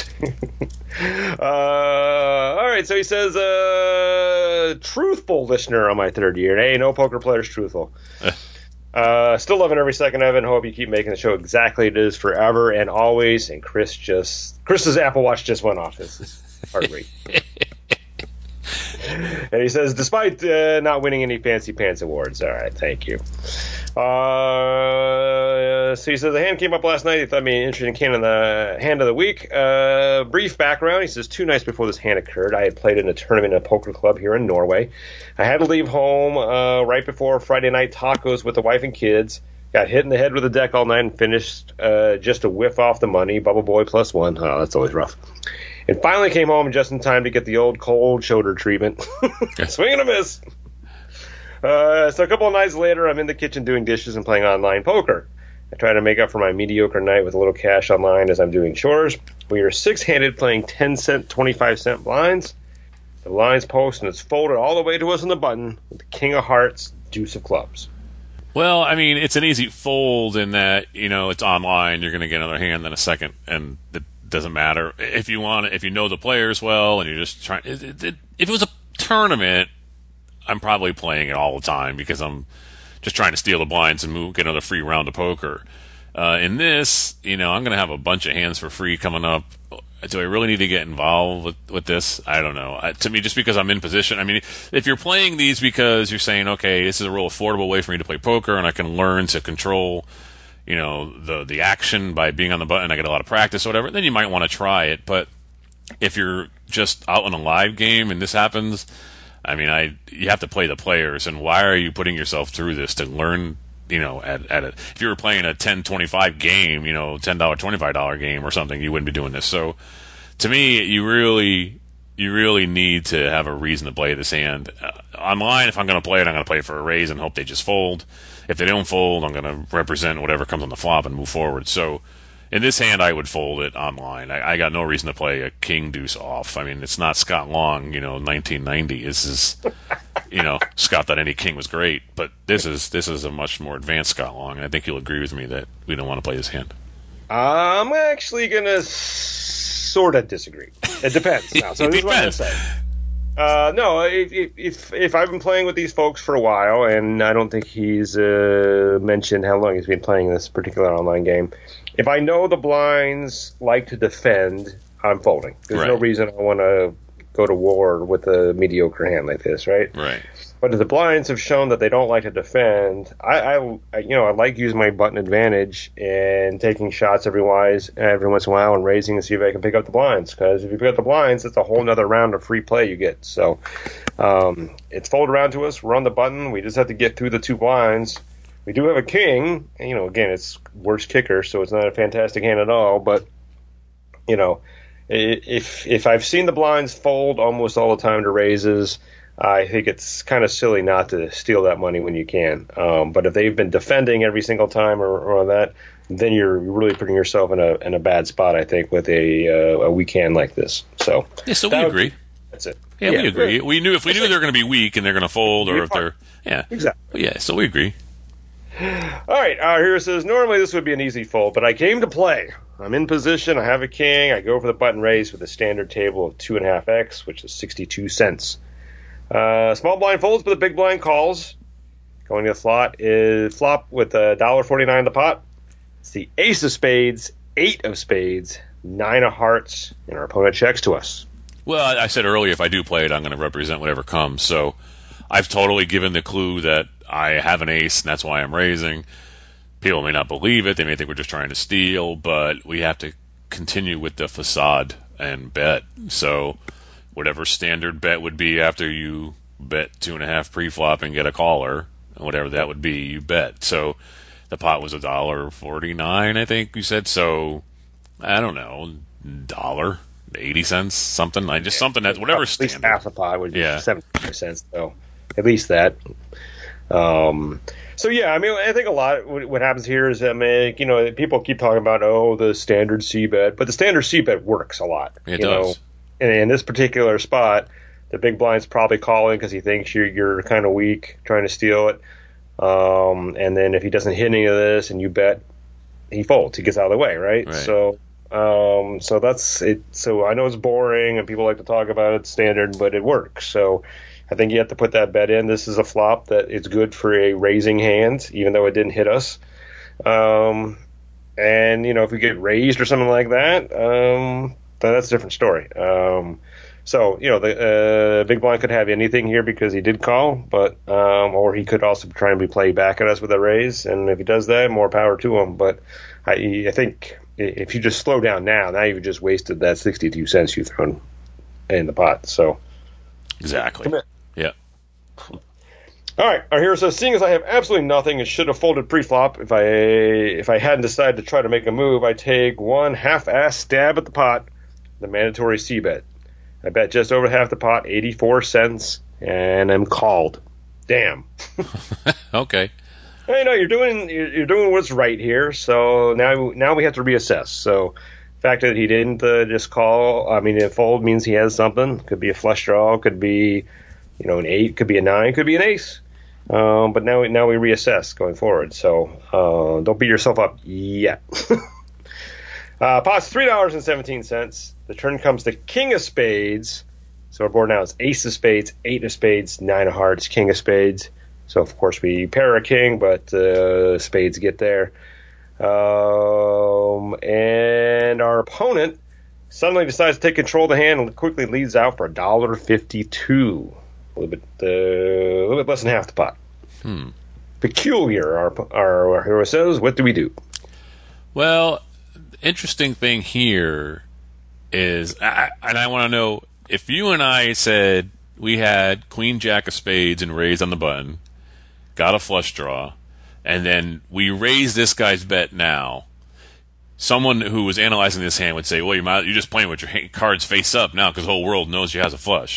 uh, all right, so he says, uh, truthful listener on my third year. Hey, no poker player's truthful. uh, still loving every second of it and hope you keep making the show exactly it is forever and always. And Chris just, Chris's Apple Watch just went off. This is heart rate. And he says, despite uh, not winning any Fancy Pants awards. All right, thank you. Uh, so he says, the hand came up last night. He thought me interested in hand of the, hand of the week. Uh, brief background. He says, two nights before this hand occurred, I had played in a tournament in a poker club here in Norway. I had to leave home uh, right before Friday night tacos with the wife and kids. Got hit in the head with a deck all night and finished uh, just a whiff off the money. Bubble boy plus one. Oh, that's always rough. And finally came home just in time to get the old cold shoulder treatment. Swing and a miss. Uh, so a couple of nights later, I'm in the kitchen doing dishes and playing online poker. I try to make up for my mediocre night with a little cash online as I'm doing chores. We are six-handed playing ten cent, twenty-five cent blinds. The line's post and it's folded all the way to us on the button with the king of hearts, deuce of clubs. Well, I mean, it's an easy fold in that, you know, it's online. You're going to get another hand in a second, and it doesn't matter. If you want, if you know the players well and you're just trying, it, it, it, if it was a tournament, I'm probably playing it all the time because I'm just trying to steal the blinds and move, get another free round of poker. Uh, in this, you know, I'm going to have a bunch of hands for free coming up. Do I really need to get involved with, with this? I don't know. Uh, to me, just because I'm in position, I mean, if you're playing these because you're saying, okay, this is a real affordable way for me to play poker and I can learn to control, you know, the the action by being on the button, I get a lot of practice or whatever, then you might want to try it. But if you're just out in a live game and this happens, I mean, I you have to play the players, and why are you putting yourself through this to learn, you know, at, at it? If you were playing a ten twenty-five game, you know, ten dollar, twenty-five dollar game or something, you wouldn't be doing this. So, to me, you really, you really need to have a reason to play this hand. Uh, online, if I'm going to play it, I'm going to play it for a raise and hope they just fold. If they don't fold, I'm going to represent whatever comes on the flop and move forward. So, In this hand, I would fold it online. I, I got no reason to play a king deuce off. I mean, it's not Scott Long, you know, nineteen ninety. This is, you know, Scott thought any king was great, but this is this is a much more advanced Scott Long, and I think you'll agree with me that we don't want to play this hand. I'm actually gonna sort of disagree. It depends. Now, so It this is what I'm depends. gonna say. Uh, no, if, if if I've been playing with these folks for a while, and I don't think he's uh, mentioned how long he's been playing this particular online game. If I know the blinds like to defend, I'm folding. There's Right. no reason I want to go to war with a mediocre hand like this, right? Right. But if the blinds have shown that they don't like to defend, I, I, I you know, I like using my button advantage and taking shots every wise every once in a while and raising to see if I can pick up the blinds. Because if you pick up the blinds, it's a whole other round of free play you get. So um, it's folded around to us. We're on the button. We just have to get through the two blinds. We do have a king. And, you know, again, it's worst kicker, so it's not a fantastic hand at all. But you know, if if I've seen the blinds fold almost all the time to raises, I think it's kind of silly not to steal that money when you can. Um, but if they've been defending every single time or, or on that, then you're really putting yourself in a in a bad spot, I think, with a uh, a weak hand like this. So Yeah, so we that would- agree. That's it. Yeah, we agree. We knew if we knew they're going to be weak and they're going to fold, or if they're yeah, Exactly. yeah. So we agree. All right, uh, here it says, normally this would be an easy fold, but I came to play. I'm in position. I have a king. I go for the button raise with a standard table of two point five x, which is sixty-two cents. Uh, small blind folds, but the big blind calls. Going to the flop is flop with a one dollar forty-nine the pot. It's the ace of spades, eight of spades, nine of hearts, and our opponent checks to us. Well, I I said earlier, if I do play it, I'm going to represent whatever comes. So I've totally given the clue that I have an ace, and that's why I'm raising. People may not believe it. They may think we're just trying to steal, but we have to continue with the facade and bet. So whatever standard bet would be after you bet two and a half pre-flop and get a caller, whatever that would be, you bet. So the pot was a dollar forty-nine, I think you said. So I don't know, dollar. eighty cents, something like just something that whatever At least standard. half the pot would be Yeah. seventy-five cents, so at least that. Um, so yeah, I mean, I think a lot. What, what happens here is that, man, you know, people keep talking about oh the standard C bet, but the standard C bet works a lot. It you does. know? And in this particular spot, the big blind's probably calling because he thinks you're you're kind of weak, trying to steal it. Um, and then if he doesn't hit any of this, and you bet, he folds. He gets out of the way, right? Right. So. Um, so that's it. So I know it's boring and people like to talk about it standard, but it works. So I think you have to put that bet in. This is a flop that is good for a raising hand, even though it didn't hit us. Um, and you know, if we get raised or something like that, um, then that's a different story. Um, so you know, the uh, big blind could have anything here because he did call, but um, or he could also try and be played back at us with a raise. And if he does that, more power to him. But I, I think. If you just slow down now, now you've just wasted that sixty-two cents you've thrown in the pot. So Exactly. commit. Yeah. All right, our hero says, seeing as I have absolutely nothing and should have folded pre-flop, if I if I hadn't decided to try to make a move, I take one half-ass stab at the pot, the mandatory C-bet. I bet just over half the pot, eighty-four cents, and I'm called. Damn. Okay. Hey, no, you're doing you're, you're doing what's right here. So now now we have to reassess. So the fact that he didn't uh, just call, I mean, a fold means he has something. Could be a flush draw. Could be, you know, an eight. Could be a nine. Could be an ace. Um, but now now we reassess going forward. So uh, don't beat yourself up yet. uh, pot's three dollars and seventeen cents. The turn comes to king of spades. So our board now is ace of spades, eight of spades, nine of hearts, king of spades. So, of course, we pair a king, but uh, spades get there. Um, and our opponent suddenly decides to take control of the hand and quickly leads out for one dollar fifty-two. A little bit, uh, a little bit less than half the pot. Hmm. Peculiar, our, our, our hero says. What do we do? Well, interesting thing here is, I, and I want to know, if you and I said we had queen jack of spades and raised on the button, got a flush draw, and then we raise this guy's bet now, someone who was analyzing this hand would say, well, you're, you're just playing with your hand, cards face up now because the whole world knows you has a flush.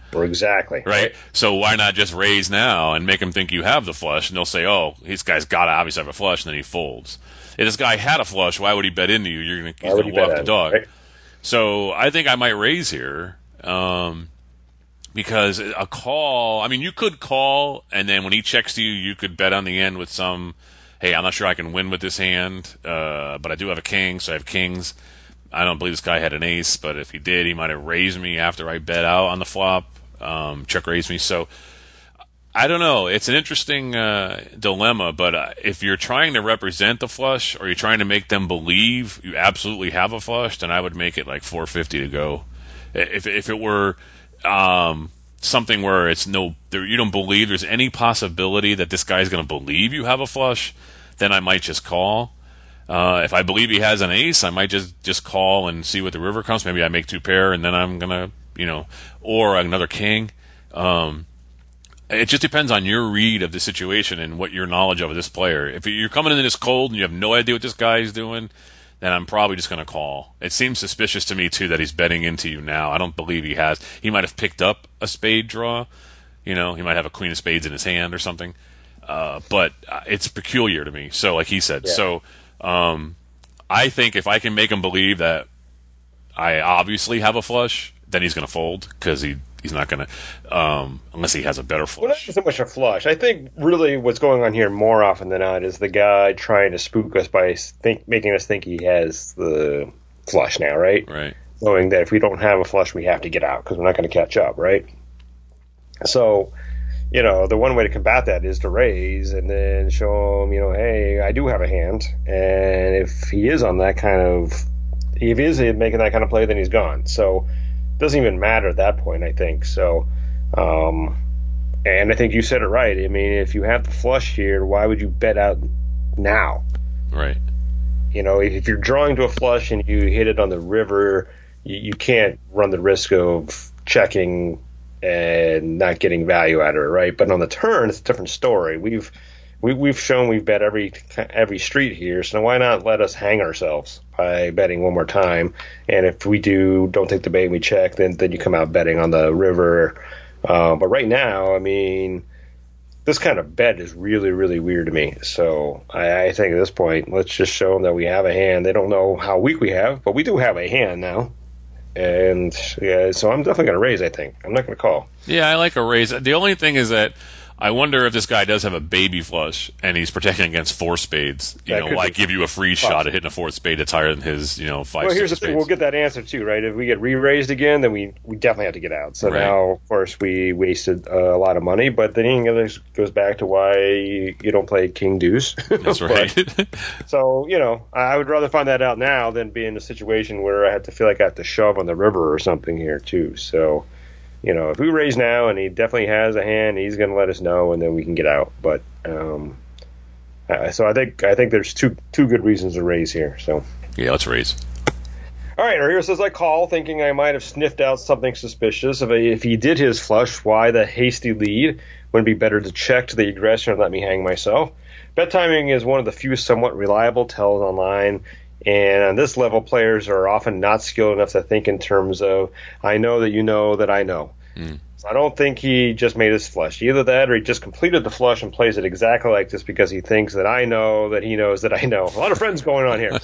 Or exactly. Right? So why not just raise now and make him think you have the flush, and they'll say, oh, this guy's got to obviously have a flush, and then he folds. If this guy had a flush, why would he bet into you? You're gonna, he's going to walk the dog. Right? So I think I might raise here um, because a call, I mean, you could call, and then when he checks to you, you could bet on the end with some, hey, I'm not sure I can win with this hand, uh, but I do have a king, so I have kings. I don't believe this guy had an ace, but if he did, he might have raised me after I bet out on the flop. Um, check raised me. So I don't know. It's an interesting uh, dilemma, but uh, if you're trying to represent the flush or you're trying to make them believe you absolutely have a flush, then I would make it like four fifty to go. If if it were um, something where it's no, there, you don't believe there's any possibility that this guy's going to believe you have a flush, then I might just call. Uh, if I believe he has an ace, I might just, just call and see what the river comes. Maybe I make two pair, and then I'm gonna, you know, or another king. Um, it just depends on your read of the situation and what your knowledge of this player. If you're coming in this cold and you have no idea what this guy is doing, then I'm probably just gonna call. It seems suspicious to me too that he's betting into you now. I don't believe he has. He might have picked up a spade draw. You know, he might have a queen of spades in his hand or something. Uh, but it's peculiar to me. So, like he said, yeah. so. Um, I think if I can make him believe that I obviously have a flush, then he's going to fold because he he's not going to, um, unless he has a better flush. Well, not so much a flush. I think really what's going on here more often than not is the guy trying to spook us by think, making us think he has the flush now, right? Right. Knowing that if we don't have a flush, we have to get out because we're not going to catch up, right? So. You know, the one way to combat that is to raise and then show him, you know, hey, I do have a hand. And if he is on that kind of, if he is making that kind of play, then he's gone. So it doesn't even matter at that point, I think. So, um, and I think you said it right. I mean, if you have the flush here, why would you bet out now? Right. You know, if you're drawing to a flush and you hit it on the river, you, you can't run the risk of checking and not getting value out of it, right? But on the turn, it's a different story. We've we, we've shown we've bet every every street here, so why not let us hang ourselves by betting one more time? And if we do, don't take the bait, we check, then then you come out betting on the river. Uh, but right now, I mean, this kind of bet is really, really weird to me. So I, I think at this point, let's just show them that we have a hand. They don't know how weak we have, but we do have a hand now. And yeah, so I'm definitely going to raise, I think. I'm not going to call. Yeah, I like a raise. The only thing is that I wonder if this guy does have a baby flush and he's protecting against four spades. You That know, why be give you a free possible. shot at hitting a fourth spade that's higher than his, you know, five, Well, here's the six thing. spades. We'll get that answer, too, right? If we get re-raised again, then we, we definitely have to get out. So Right. now, of course, we wasted uh, a lot of money. But then it goes back to why you, you don't play King Deuce. That's right. So, you know, I would rather find that out now than be in a situation where I have to feel like I have to shove on the river or something here, too. So, you know, if we raise now and he definitely has a hand, he's going to let us know, and then we can get out. But um, uh, so I think I think there's two two good reasons to raise here. So Yeah, let's raise. all right, our hero says I call, thinking I might have sniffed out something suspicious. If, I, if he did his flush, why the hasty lead? Wouldn't it be better to check to the aggressor and let me hang myself? Bet timing is one of the few somewhat reliable tells online. And on this level, players are often not skilled enough to think in terms of, I know that you know that I know. Mm. So I don't think he just made his flush. Either that or he just completed the flush and plays it exactly like this because he thinks that I know that he knows that I know. A lot of friends going on here.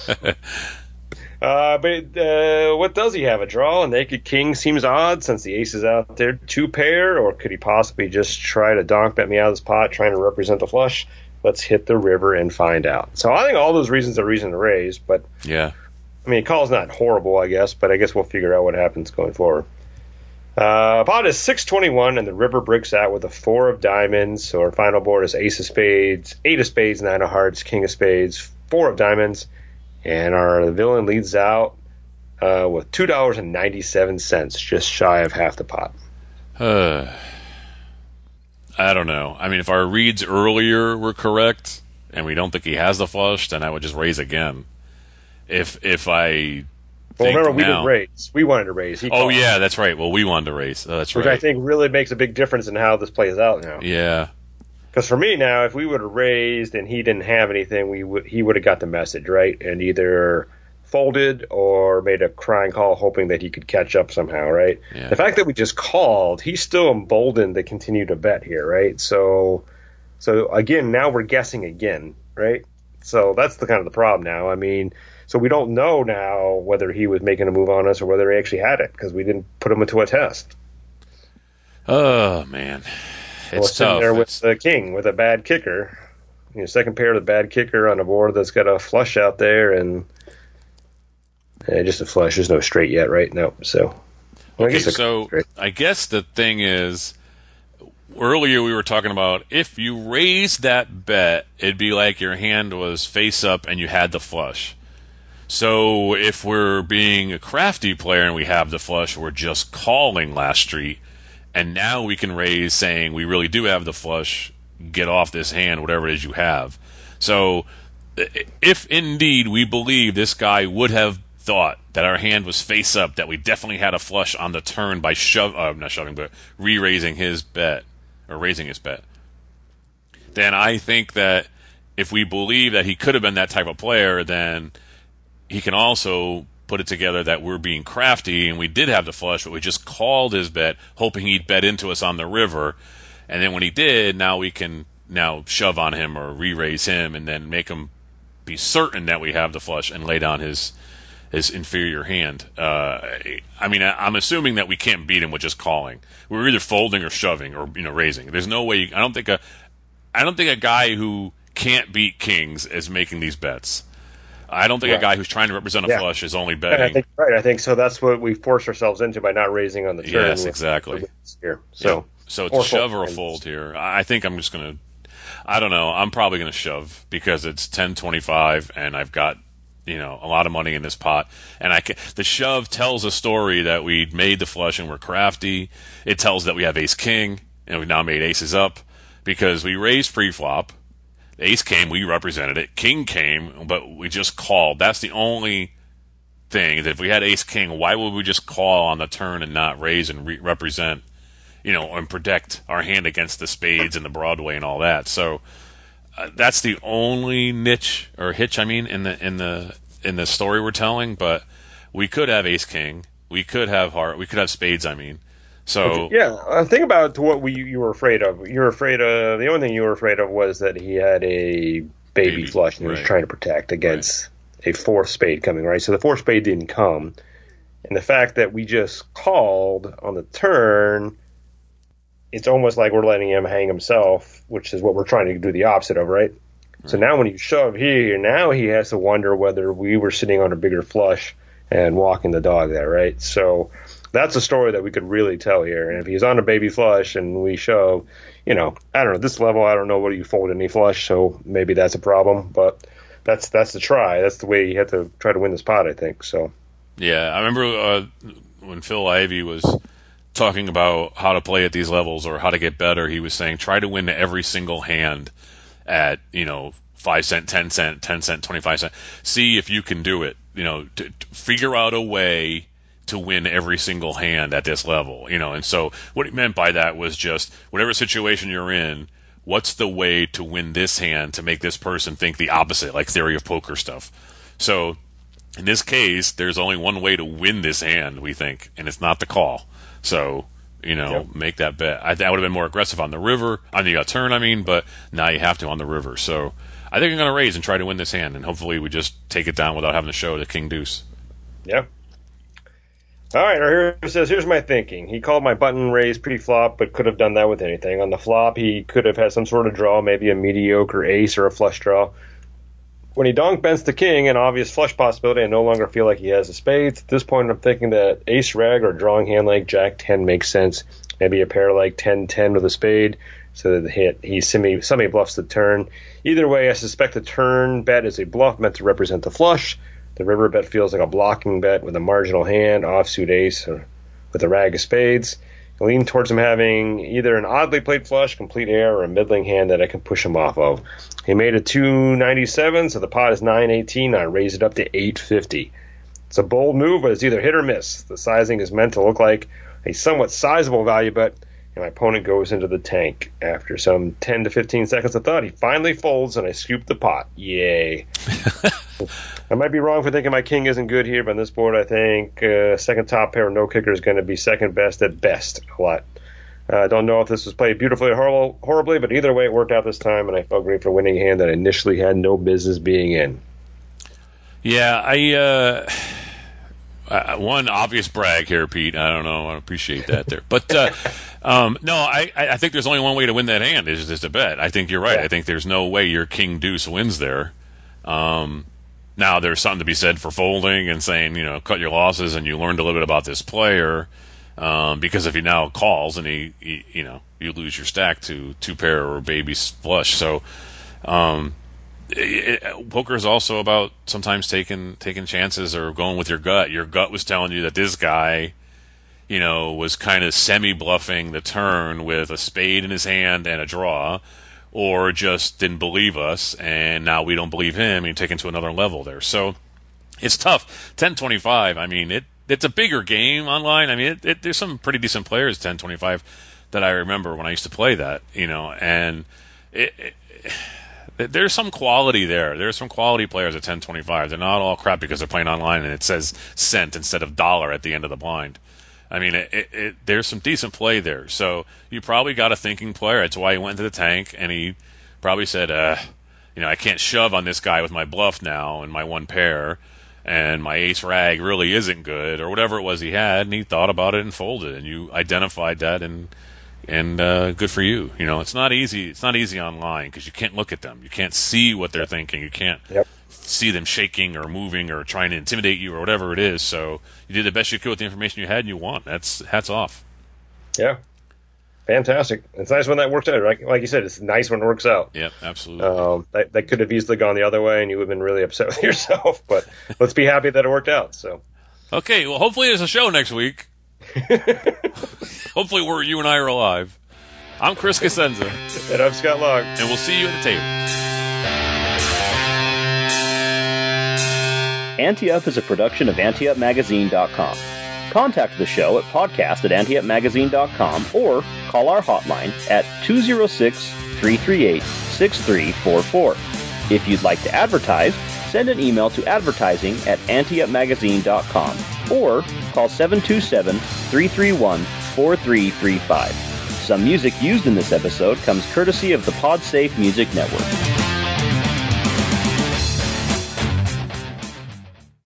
uh, but uh, what does he have? A draw? A naked king seems odd since the ace is out there. Two pair? Or could he possibly just try to donk bet me out of this pot trying to represent the flush? Let's hit the river and find out. So I think all those reasons are reason to raise, but Yeah. I mean, call's not horrible, I guess, but I guess we'll figure out what happens going forward. Uh, pot is six twenty-one, and the river breaks out with a four of diamonds. So our final board is ace of spades, eight of spades, nine of hearts, king of spades, four of diamonds, and our villain leads out uh, with two dollars and ninety-seven cents, just shy of half the pot. Uh, I don't know. I mean, if our reads earlier were correct and we don't think he has the flush, then I would just raise again. If if I Well, think remember, we now, didn't raise. We wanted to raise. He Oh called, yeah, that's right. Well, we wanted to raise. Oh, that's which right. I think really makes a big difference in how this plays out now. Yeah. Because for me now, if we would have raised and he didn't have anything, we would he would have got the message, right? And either folded or made a crying call hoping that he could catch up somehow, right? Yeah. The fact that we just called, he's still emboldened to continue to bet here, right? So, so again, now we're guessing again, right? So that's the kind of the problem now. I mean, so we don't know now whether he was making a move on us or whether he actually had it because we didn't put him into a test. Oh, man. Well, It's sitting tough. there with It's- the king with a bad kicker. You know, second pair of the bad kicker on a board that's got a flush out there and eh, just a flush. There's no straight yet, right? No. So, well, I Okay, guess a so straight. I guess the thing is, earlier we were talking about if you raised that bet, it'd be like your hand was face up and you had the flush. So if we're being a crafty player and we have the flush, we're just calling last street, and now we can raise saying we really do have the flush, get off this hand, whatever it is you have. So i- if indeed we believe this guy would have thought that our hand was face up, that we definitely had a flush on the turn by shove, uh, not shoving, but re-raising his bet, or raising his bet, then I think that if we believe that he could have been that type of player, then he can also put it together that we're being crafty and we did have the flush, but we just called his bet, hoping he'd bet into us on the river. And then when he did, now we can now shove on him or re-raise him and then make him be certain that we have the flush and lay down his his inferior hand. Uh, I mean, I, I'm assuming that we can't beat him with just calling. We're either folding or shoving or you know raising. There's no way. I don't think a I don't think a guy who can't beat kings is making these bets. I don't think Right. a guy who's trying to represent a Yeah. flush is only And I betting. think right. I think so. That's what we forced ourselves into by not raising on the turn. Yes, with- exactly. with Here. So, Yeah. So it's or a shove or a fold. fold here. I I think I'm just gonna. I don't know. I'm probably gonna shove because it's ten twenty-five and I've got you know a lot of money in this pot, and I can, the shove tells a story that we made the flush and we're crafty. It tells that we have ace king and we've now made aces up because we raised pre-flop. Ace came, we represented it. King came, but we just called. That's the only thing. That if we had ace king, why would we just call on the turn and not raise and re- represent, you know, and protect our hand against the spades and the Broadway and all that? So uh, that's the only niche or hitch, I mean, in the in the in the story we're telling. But we could have ace king, we could have heart, we could have spades. I mean, so Yeah, uh, think about what we you were afraid of. You were afraid of the only thing you were afraid of was that he had a baby, Baby, flush and he was right. trying to protect against a fourth spade coming, right? So the fourth spade didn't come, and the fact that we just called on the turn, it's almost like we're letting him hang himself, which is what we're trying to do the opposite of, right? So now when you shove here, now he has to wonder whether we were sitting on a bigger flush and walking the dog there, right? So that's a story that we could really tell here. And if he's on a baby flush and we shove, you know, I don't know, this level, I don't know whether you fold any flush, so maybe that's a problem. But that's that's the try. That's the way you have to try to win this pot, I think. So yeah, I remember uh, when Phil Ivey was talking about how to play at these levels or how to get better. He was saying try to win every single hand at you know five cent, ten cent, ten cent, twenty five cent. See if you can do it. You know, to, to figure out a way to win every single hand at this level. You know, and so what he meant by that was just whatever situation you're in, what's the way to win this hand to make this person think the opposite, like theory of poker stuff. So in this case, there's only one way to win this hand, we think, and it's not the call. So, you know, Yep. make that bet. I, that would have been more aggressive on the river, on the uh, turn, I mean, but now you have to on the river. So I think I'm going to raise and try to win this hand, and hopefully we just take it down without having to show the king deuce. yeah. All right, our hero says, here's my thinking. He called my button raise pre-flop, but could have done that with anything. On the flop, he could have had some sort of draw, maybe a mediocre ace or a flush draw. When he donk bends the king, an obvious flush possibility, I no longer feel like he has a spades. At this point, I'm thinking that ace reg or drawing hand like jack ten makes sense. Maybe a pair like ten ten with a spade, so that hit he semi semi bluffs the turn. Either way, I suspect the turn bet is a bluff meant to represent the flush. The river bet feels like a blocking bet with a marginal hand, offsuit ace, or with a rag of spades. I lean towards him having either an oddly played flush, complete air, or a middling hand that I can push him off of. He made a two ninety-seven, so the pot is nine eighteen. I raise it up to eight fifty. It's a bold move, but it's either hit or miss. The sizing is meant to look like a somewhat sizable value bet, and my opponent goes into the tank. After some ten to fifteen seconds of thought, he finally folds, and I scoop the pot. Yay. I might might be wrong for thinking my king isn't good here, but on this board, I think uh, second top pair, no kicker is going to be second best at best a lot. I uh, don't know if this was played beautifully or hor- horribly, but either way, it worked out this time, and I felt great for winning a hand that I initially had no business being in. Yeah, I uh, uh, one obvious brag here, Pete. I don't know, I appreciate that there, but uh, um, no, I, I think there's only one way to win that hand is just a bet. I think you're right. Yeah. I think there's no way your king deuce wins there. Um, now there's something to be said for folding and saying, you know, cut your losses, and you learned a little bit about this player. Um, because if he now calls and he, he, you know, you lose your stack to two pair or baby flush. So, um, it, it, poker is also about sometimes taking taking chances or going with your gut. Your gut was telling you that this guy, you know, was kind of semi bluffing the turn with a spade in his hand and a draw, or just didn't believe us, and now we don't believe him. And you take it to another level there. So it's tough. ten twenty-five. I mean, it. It's a bigger game online. I mean, it, it, there's some pretty decent players, ten twenty-five, that I remember when I used to play that, you know, and it, it, there's some quality there. There's some quality players at ten twenty-five. They're not all crap because they're playing online and it says cent instead of dollar at the end of the blind. I mean, it, it, it, there's some decent play there. So you probably got a thinking player. That's why he went to the tank, and he probably said, uh, you know, I can't shove on this guy with my bluff now and my one pair. And my ace rag really isn't good, or whatever it was he had, and he thought about it and folded, and you identified that, and and uh, good for you. You know, it's not easy. It's not easy online because you can't look at them. You can't see what they're thinking. You can't yep. see them shaking or moving or trying to intimidate you or whatever it is. So you did the best you could with the information you had, and you won. That's hats off. Yeah. Fantastic. It's nice when that works out. Right? Like you said, it's nice when it works out. Yep, absolutely. Um, that, that could have easily gone the other way, and you would have been really upset with yourself. But let's be happy that it worked out. So, okay. Well, hopefully there's a show next week. Hopefully, we're you and I are alive. I'm Chris Cosenza, and I'm Scott Long, and we'll see you at the table. Ante Up is a production of ante up magazine dot com. Contact the show at podcast at ante up magazine dot com or call our hotline at two oh six, three three eight, six three four four. If you'd like to advertise, send an email to advertising at ante up magazine dot com or call seven two seven, three three one, four three three five. Some music used in this episode comes courtesy of the PodSafe Music Network.